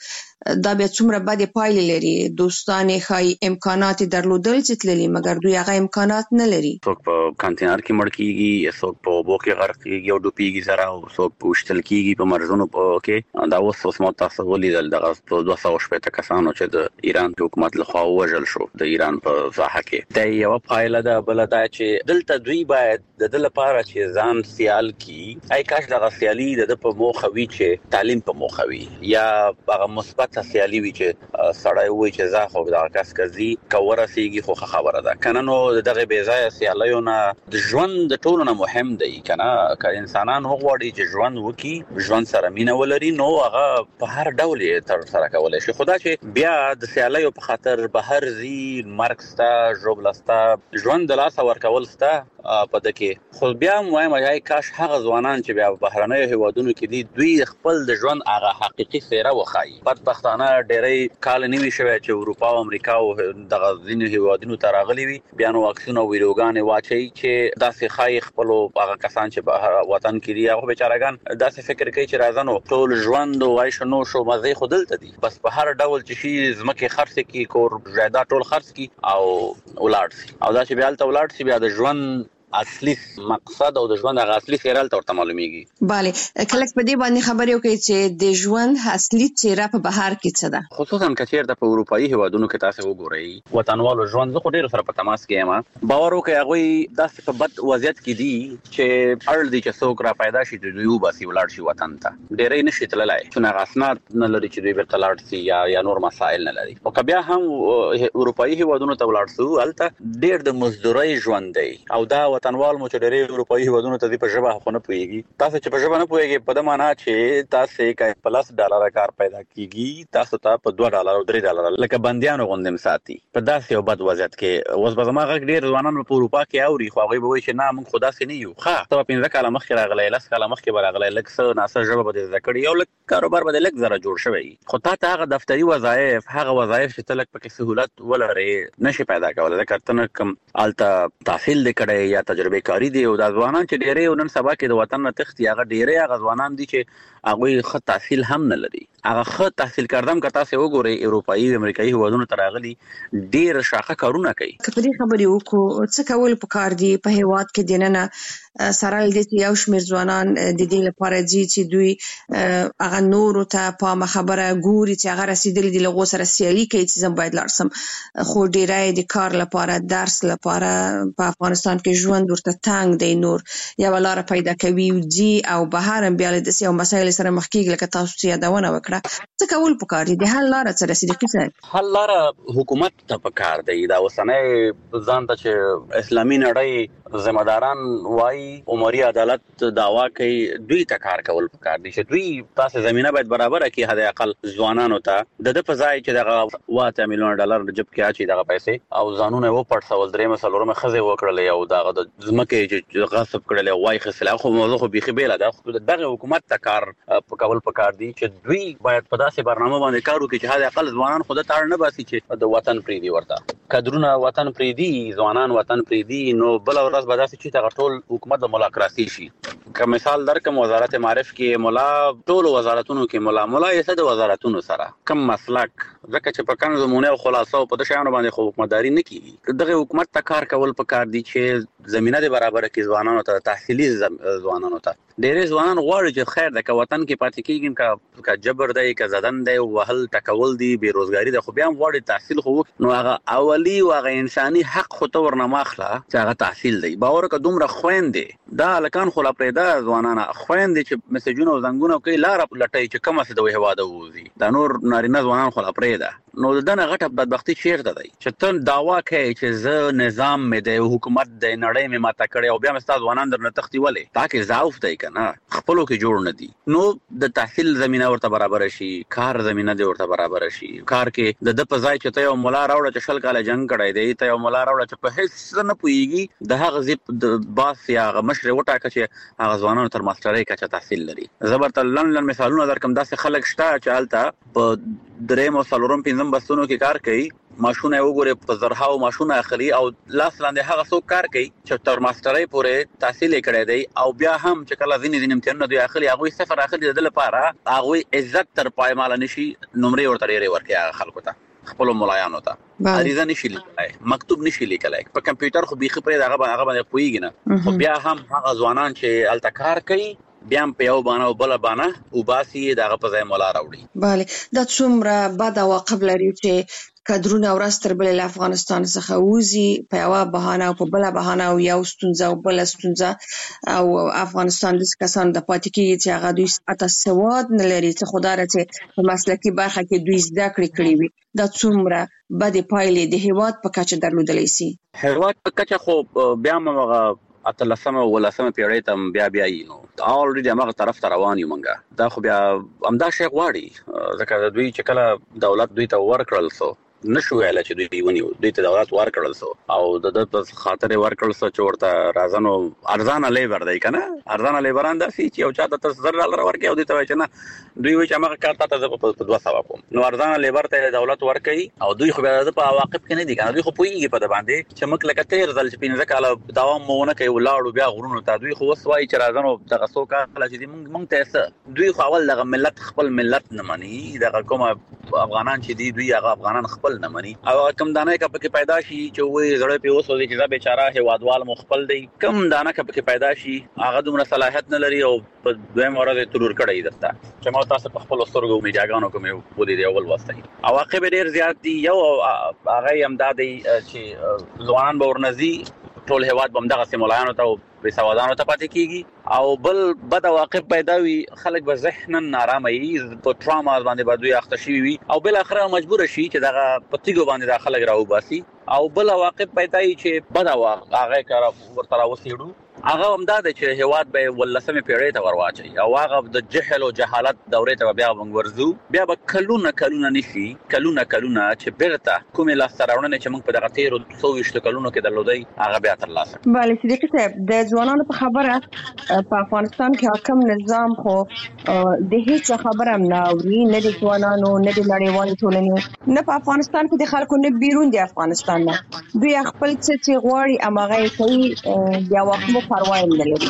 دا بیا څومره بدې پایلې لري. دوستان یې ښایي امکانات درلودل چې تللي مګر دوی هغه امکانات نه لري. څوک په کانتینر کې مړ کیږي، څوک په اوبو کې غرق کیږي او ډوبېږي سره، او څوک په وشتل کیږي په مرزونو کې. دا اوس اوس مو تاسو ولیدل دغه دوه سوه شپږ کسانو چې د ایران حکومت لخوا وژل شو د ایران په ساحه کې. دا یو پایله ده. بل دا چې دلته دوی باید د دل لپاره چې ځان سیال کی، آی کاش دغه سیالي د په موخه وي چې تعلیم په موخه وي، یا هغه مثبت سیالي وي چې سړی وي چې زه خو دغه کس کزي کوره سیږي خو خبره ده کنه. نو دغه بې ځای سیالیونه د ژوند د ټولو نه مهم دی کنه. که انسانان وغواړي چې ژوند وکړي، ژوند سره مینه ولري، نو هغه په هر ډول یې تر سره کولی شي. خدا چې بیا د سیالیو په خاطر بهر زی مرګ ستا، ژوبله ستا، ژوند د لاسه ورکول ستا په دې کې. خو بیا هم وایم چې کاش هغه ځوانان چې بیا بهرنیو هیوادونو کې دي دوی خپل د ژوند هغه حقیقي څېره وښایي. بدبختانه ډېری کال نه وي شوی چې اروپا او امریکا او دغه ځینې هیوادونو ته راغلي وي، بیا نو واکسین او ویډیوګانې واچوي چې داسې ښایي خپلو هغه کسان چې بهر وطن کې دي هغه بیچارهګان داسې فکر کوي چې راځه نو ټول ژوند او عیش و نوش او مزې خو دلته دي، بس په هر ډول چې شي ځمکې خرڅ کړي، کور جایداد ټول خرڅ کړي او ولاړ شي. او دا چې بیا هلته ولاړ شي بیا د ژوند اصلي مقصد او د ژوند هغه اصلي څېره هلته ورته معلومیږي. بله کله په دې باندې خبرې وکړئ چې د ژوند اصلي څېره په بهر کې څه ده، خصوصا که چېرته په اروپایي هیوادونو کې تاسو وګورئ وطنوالو ژوند. زه خو ډېرو سره په تماس کې یم، باور وکړئ هغوی داسې په بد وضعیت کې دي چې اړ دي چې څوک را پیدا شي چې دوی وباسي ولاړ شي وطن ته. ډېری نه شي تللی چون هغه اسناد نه لري چې دوی بیرته لاړ شي یا یا نور مسایل نه لري. او که بیا هم اروپایي هیوادونو ته ولاړ شو هلته ډېر د مزدورۍ ژوند دی. او دا وطنوال مو چې ډېری اروپایي هیوادونو ته دي په ژبه خو نه پوهېږي. تاسو چې په ژبه نه پوهېږئ په دې معنا چې تاسو که په لس ډالره کار پیدا کېږي تاسو ته په دوه ډالره او درې ډالره لکه بندیانو غوندې م ساتي په داسې یو بد وضعیت کې. اوس به زما غږ ډېر ځوانان په اروپا کې اوري خو هغوی به وایي چې نه موږ خو داسې نه یو. ښه ته به پنځه کاله مخکې راغلی، لس کاله مخکې به راغلی، لږ څه ناسه ژبه به دې زده کړې، یو لږ کاروبار به دې لږ زره جوړ شوی، خو تا ته هغه دفتري وظایف، هغه وظایف چې ته لږ پکې سهولت ولرې نشي پیدا کولی. ځکه ته نه کوم هلته تحصیل دې کړی یا تجربه کاري دی. او دا ځوانان چې ډېری نن سبا کې د وطن نه تښتي هغه ډېری هغه ځوانان دي چې هغوی ښه تحصیل هم نه لري. هغه ښه تحصیل کردم که تاسې وګورئ اروپایي امریکایي هیوادونو ته راغلي ډېر شاخه کارونه کوي. که په دې خبرې وکړو څه کول پکار دي په هیواد کې دننه سره له دې چې یو شمېر ځوانان د دې لپاره ځي چې دوی هغه نورو ته په عامه خبره ګوري چې هغه رسېدلي دي له هغو سره سیالي کوي چې زه باید لاړ شم، خو ډېری د کار لپاره، درس لپاره په افغانستان کې ژوند ورته تنګ دی، نور یوه لاره پیدا کوي ځي او بهر هم بیا له داسې یو مسایلو سره مخ کېږي لکه تاسو چې یادونه وکړه. څه کول پکار دي؟ د حل لاره څه ده صدیقي صاحب؟ حل لاره حکومت ته پکار دی. دا اوسنی ځان ته چې اسلامي نړۍ ذمہداران وایي عمري عدالت دعوا کوي، دوی ته کار کول پکار دي چې دوی تاسو زمينه باید برابر کړي حد اقل ځوانانو ته. د د په ځای چې دغه واته میلیون ډالر جب کې اچي دغه پیسې او ځانونه و پړسول درې مسلورمه خزه وکړلې او دغه د ځمکې چې غصب کړلې وای خسله خو موضوع خو بيخي بیل ده. خو دغه حکومت ته کار کول پکار دي چې دوی باید په داسې برنامه باندې کار وکړي چې حد اقل ځوانان خود ته اړ نه باسي چې د وطن پریدي ورته کډرونه وطن پریدي ځوانان وطن پریدي. نو بل ورځ به داسې چې تغه ټول حکومت د ملاقاتي شي. که مثال درکم وزارت معارف کې مولا ټول وزارتونو کې مولا مولا یې څه د وزارتونو سره کم مسلک ځکه چې په کانو زمونه او خلاصو په دې شانو باندې خو حکومتداري نه کیږي. دغه حکومت ته کار کول پکار دي چې زمينه دې برابر کې ځوانانو ته تحصیلي ځوانانو ته ډېر ځوانان غواړي چې خیر د وطن کې پاتې کېږي کا کا جبر دی کا زدن دی وهل ټکول دی بیروزګاری دی، خو بیا هم غواړي تحصیل خو نو هغه اولی او هغه انساني حق خو ته ورنه ماخله چې هغه تحصیل دی. باور که دومره خويندې دا لکان خو لا پرېدا ځوانانه خويندې چې مسجونه او زنګونه کوي لار لټي چې کومه څه د هواده ووزي دا نور نارینه ځوانان خو لا پرېدا. نو دنه غټه بدبختی چیرته دی چې ته داوا کوي چې زه نظام مې د حکومت د نړۍ مې ماته کړی او بیا مې ستاسو ځوانان درنه تختی ولې تاکي ضعف دی کنه خپلو کې جوړ نه دي. نو د تحصیل زمينه ورته برابر شي، کار زمينه دې ورته برابر شي. کار کې د د په ځای چې ته یو مولا راوړه چې شل کاله جنگ کړی دی، ته یو مولا راوړه چې په هیڅ نه پوهیږي د هغه زیپ د باس یا هغه مشر وټاکه چې هغه ځوانانو تر ماسترۍ کچه تحصیل لري. زبرته لن لن مثالونه درکم داسې خلک شته چې حالت په دریم او څلورم پنځم بستونو کې کار کوي ماشونه وګوره په زرهاو ماشونه اخلي او لاس لاندې هغه څوک کار کوي چې تر ماسترۍ پورې تحصیل کړی دی او بیا هم چې کله ځینې ځینې امتحانونه دوی اخلي هغه صفر اخلي د لپاره هغه عزت تر پایمال نشي نمرې ورته لري ورکه خلکو ته خپل ملایانو ته عریضه نشي لیکلای مکتوب نشي لیکلای په کمپیوټر خو بيخي پرې هغه هغه باندې پويږي نه خو بیا هم هغه ځوانان چې التکار کوي بیا په یو باندې او بل باندې او باسي دغه په ځای مولا راوړي bale د څومره بد عواقب لري چې کډرونه ورستر بل افغانستان څخه وځي په یو بهانه او په بل بهانه او یو ستونزه او بل ستونزه او افغانستان د کسان د پاتې کیږي چې هغه دوی اته سواد نه لري چې خدای راځي په مسلکي برخه کې دوی زده کړې کړې وي د څومره بد پایلې د هیواد په کچه درلودلې سي هیواد په کچه خو بیا موږ اتلسمه ولسمه پیړۍ ته بیا بیا یې نو اوريدي هغه طرف ته روان یو منګه دا خو بیا امدا شیخ واړي ځکه دوی چې کله دولت دوی ته ورکړل سو نشو ویل چې دوی ونیو دوی ته دولت ورکړل سو او د د خاطر ورکړل سو چې ورته رازانو ارزانه لیبر دی کنه ارزانه لیبران داسي چې یو چا ته زر ډالر ورکړي او دوی ته چې نه دوی وایي چې هغه کار ته په دوه سوا کوم نو ارزانه لیبر ته دولت ورکړي او دوی خو بیا د په عواقب کې نه دي کنه دوی خو پويږي په د باندې چې مک لکه تیر ځل چې پینځه کاله دوام مونه کوي ولاړو بیا غرونو ته دوی خو وسوي چې رازانو دغه څو کاله چې موږ موږ ته دوی خو اول دغه ملت خپل ملت نه مانی دغه کومه افغانان چې دي دوی هغه افغانان خپل نه مانی او کم دانه کا پکې پیدا شي چې وې زړه په اوسو دي چې دا بیچاره هوادوال مخبل دی کم دانه کا پکې پیدا شي هغه دومره صلاحیت نه لري او په دویم ورځ ترور کړی درته چې ما تاسو په خپل سترګو میډیاګانو کوم و دي اول واسطه عواقب ډیر زیات دي یو هغه امدادي چې ځوانان به ورنځي ټول هواد بمدغه سیمولانو ته به سوادانو ته پاتې کیږي او بل بد عواقب پیدا وي خلک به ذهنن نارامه وي په ټراما باندې باندې اخته شي وي او بل اخره مجبور شي چې دغه پتیګو باندې د خلک راو باسي او بل عواقب پیدا وي چې بد عواقب هغه کار ورته راوسیړو هغه همدا چې هواد به ولسمه پیړۍ ته ورواچي او هغه د جهل او جهالت دورې ته بیا ورزو بیا به کلونه کلونه نشي کلونه کلونه چې بیرته کومه لاستراونه چې موږ په دغه تیر څو وشت کلونو کې درلودای هغه بیا تر لاسه bale صدیق صاحب د ځوانانو په خبره په افغانستان کې حاکم نظام خو د هیڅ خبره نه اوري نه د ځوانانو نه د نړیوال ټولنې نه په افغانستان کې د خلکو نه بیرون د افغانستان نه دوی خپل څه غواړي اماغه کوي بیا وخت پروا نه لري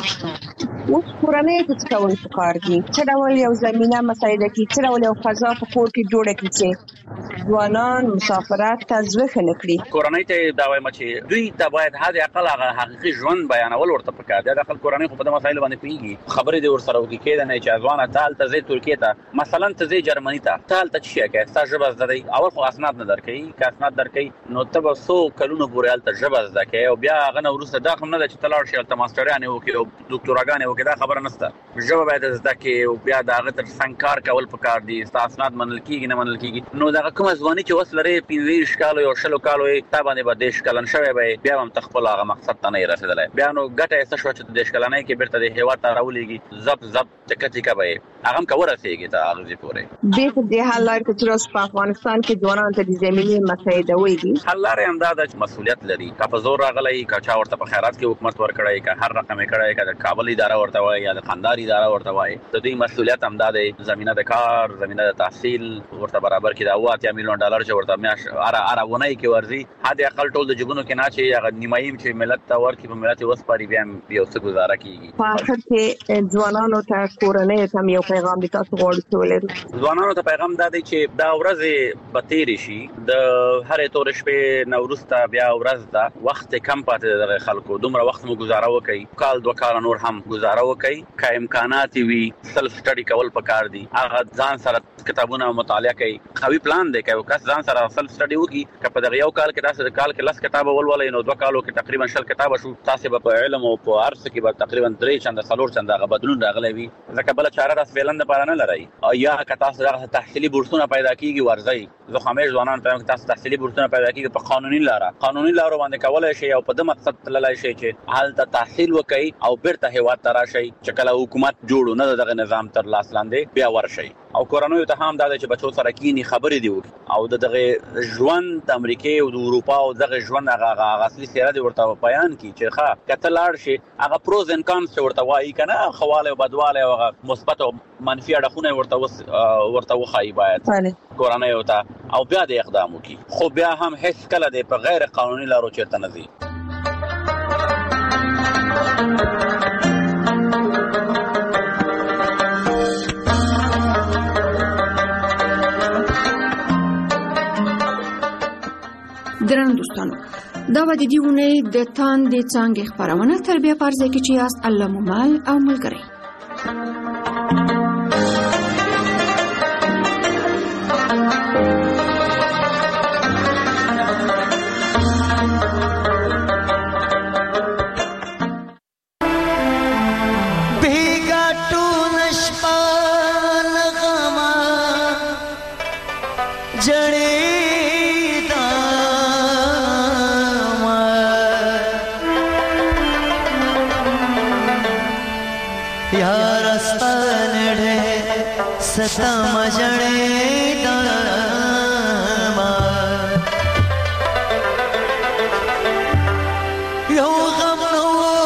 اوس کورنۍ څه کوي په کار کې څه ډول یو زمينه مساعده کې څه ډول یو فضا په کور کې جوړه کړي چې ځوانان مسافرات ته ځوخه نکړي کورنۍ ته دا وایم چې دوی ته باید هغه اقل هغه حقيقي ژوند بیانول ورته پکار دي د خپل کورنۍ خو په مسایلو باندې پیږي خبرې د ور سره وکړي کېد نه چې ځوانه تال ته زی ترکیه ته مثلا ته زی جرمني ته تال ته شي کې ستا ژبه زده اول خو اسناد نه درکې کا اسناد درکې نو ته به سو کلونو پورې الته ژبه زده کې او بیا غنه ورسته دا کوم نه چې تلاړ شي الته ماسترانه وکړي او ډاکټراګانې وکړي دا خبره نشته ژبه باید زده کې او بیا دا غتر څنګه کول پکار دي ستا اسناد منل کیږي نه منل کیږي نو دا کوم ځواني چې وسلره پینځه شکالو یو شلو کالو تا باندې به دیش کلن شوی به بیا هم تخپل هغه مقصد ته نه رسیدلای بیا نو ګټه څه شو چې دیش کلنای کې بیرته د هوا ته راولېږي زب زب ټکټی کا به هغه کوم رسیږي ته هغه پورې به د حل لار کې تر په افغانستان کې ځوانان ته د زمینی مسایده وایي حل لار هم دا د مسولیت لري کا په زور راغلی کا چا ورته په خیرات کې حکومت ور کړی کا هر رقم کړی کا د کابل اداره ورته وایي یا د خاندار اداره ورته وایي د دې مسولیت هم دا د زمينه د کار زمينه د تحصیل ورته برابر کې دا واته میلیون ډالر چې ورته میاش اره اره ونای کې ورزي هدا اقل ټول د جګونو کې نه چې هغه نیمایم چې ملت ته ورکی په ملت وسپاري بیا یو څه گزاره کیږي په اخر کې ځوانانو ته کورنۍ ته یو پیغام دي تاسو غواړئ چې ولرئ ځوانانو ته پیغام دا دی چې دا ورځ به تیر شي د هرې تور شپې نوروز ته بیا ورځ ده وخت کم پاتې د خلکو دومره وخت مو گزاره وکړي کال دوه کال نور هم گزاره وکړي کا امکانات وي سلف سټډي کول پکار دي هغه ځان سره کتابونه مطالعه کوي قوي پلان دی کوي کس ځان سره سلف سټډي وکړي کله د یو کال کې تاسو کال کې لس کتاب ولولای نو دوه کالو کې تقریبا شل کتاب شو تاسو په علم او په ارث کې به تقریبا درې چنده څلور چنده غو بدلون راغلی وي ځکه بل چاره راس ویلند لپاره نه لري او یا که تاسو دغه تحصیلي بورسونه پیدا کیږي ورځي زه همیش ځوانان ته تاسو تحصیلي بورسونه پیدا کیږي په قانوني لار قانوني لار باندې کولای شي او په د مقصد تللای شي چې حالت تحصیل تحصیل وکړي او بیرته هیواد ته راشي چې کله حکومت جوړو نه دغه نظام تر لاس لاندې بیا ورشي او کورونو ته هم دا چې بچو سره کینی خبرې دی وکړي او دغه ژوند د امریکای او د اروپا او دغه ژوند هغه اصلي سیاره دی ورته بیان کی چې ښه کته لاړ شي هغه پروز ان کانس ورته وایي کنه خواله او بدواله او مثبت او منفي اړخونه ورته ورته وخایي باید کورونو ته او بیا د اقدام وکړي خو بیا هم هیڅ کله د په غیر قانوني لارو چیرته نه ځي. درنو دوستانو دا و د دې اونۍ د تاندې څانګې خپرونه تر بیا په ځای کې چې یاست الله مو مال او ملګری. सता मजड़े दामा यो गम नो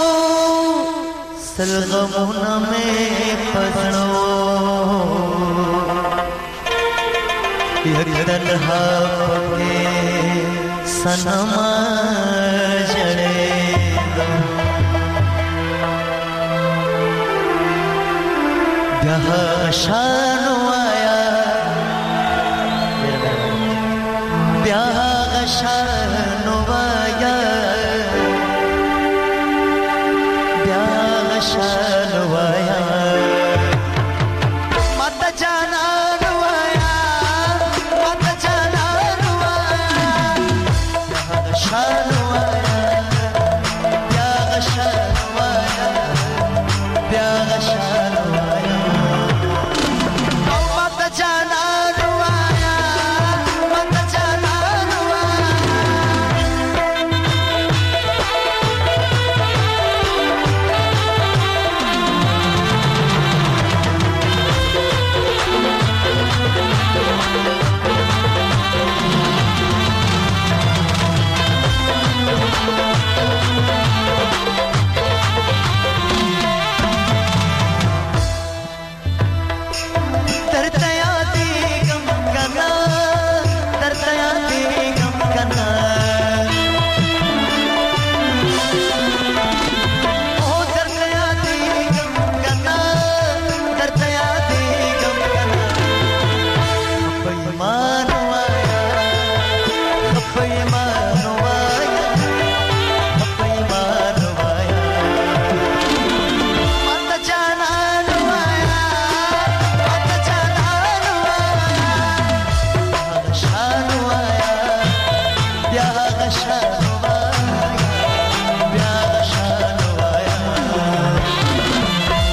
सलगमुना में पसड़ो यह तन्हा पके सनमा जड़े ब्याह शानो आया ब्याह शानो आया ब्याह शानो आया मत जाना रुआया मत जाना रुआया ब्याह शानो आया ब्याह शानो आया ब्याह शानो आया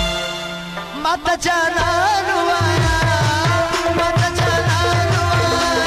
मत जाना रुआया मत जाना रुआया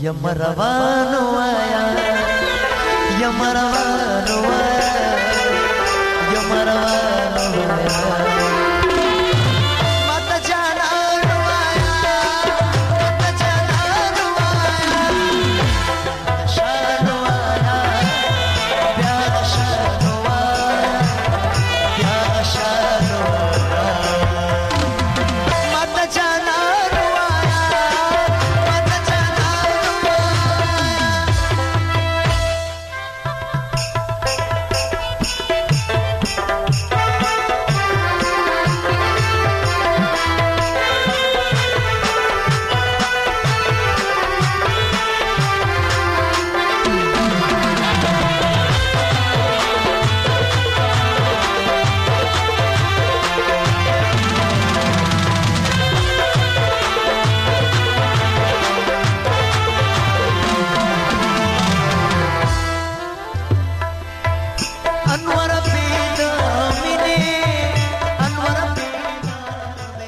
یم روان وایا یم روان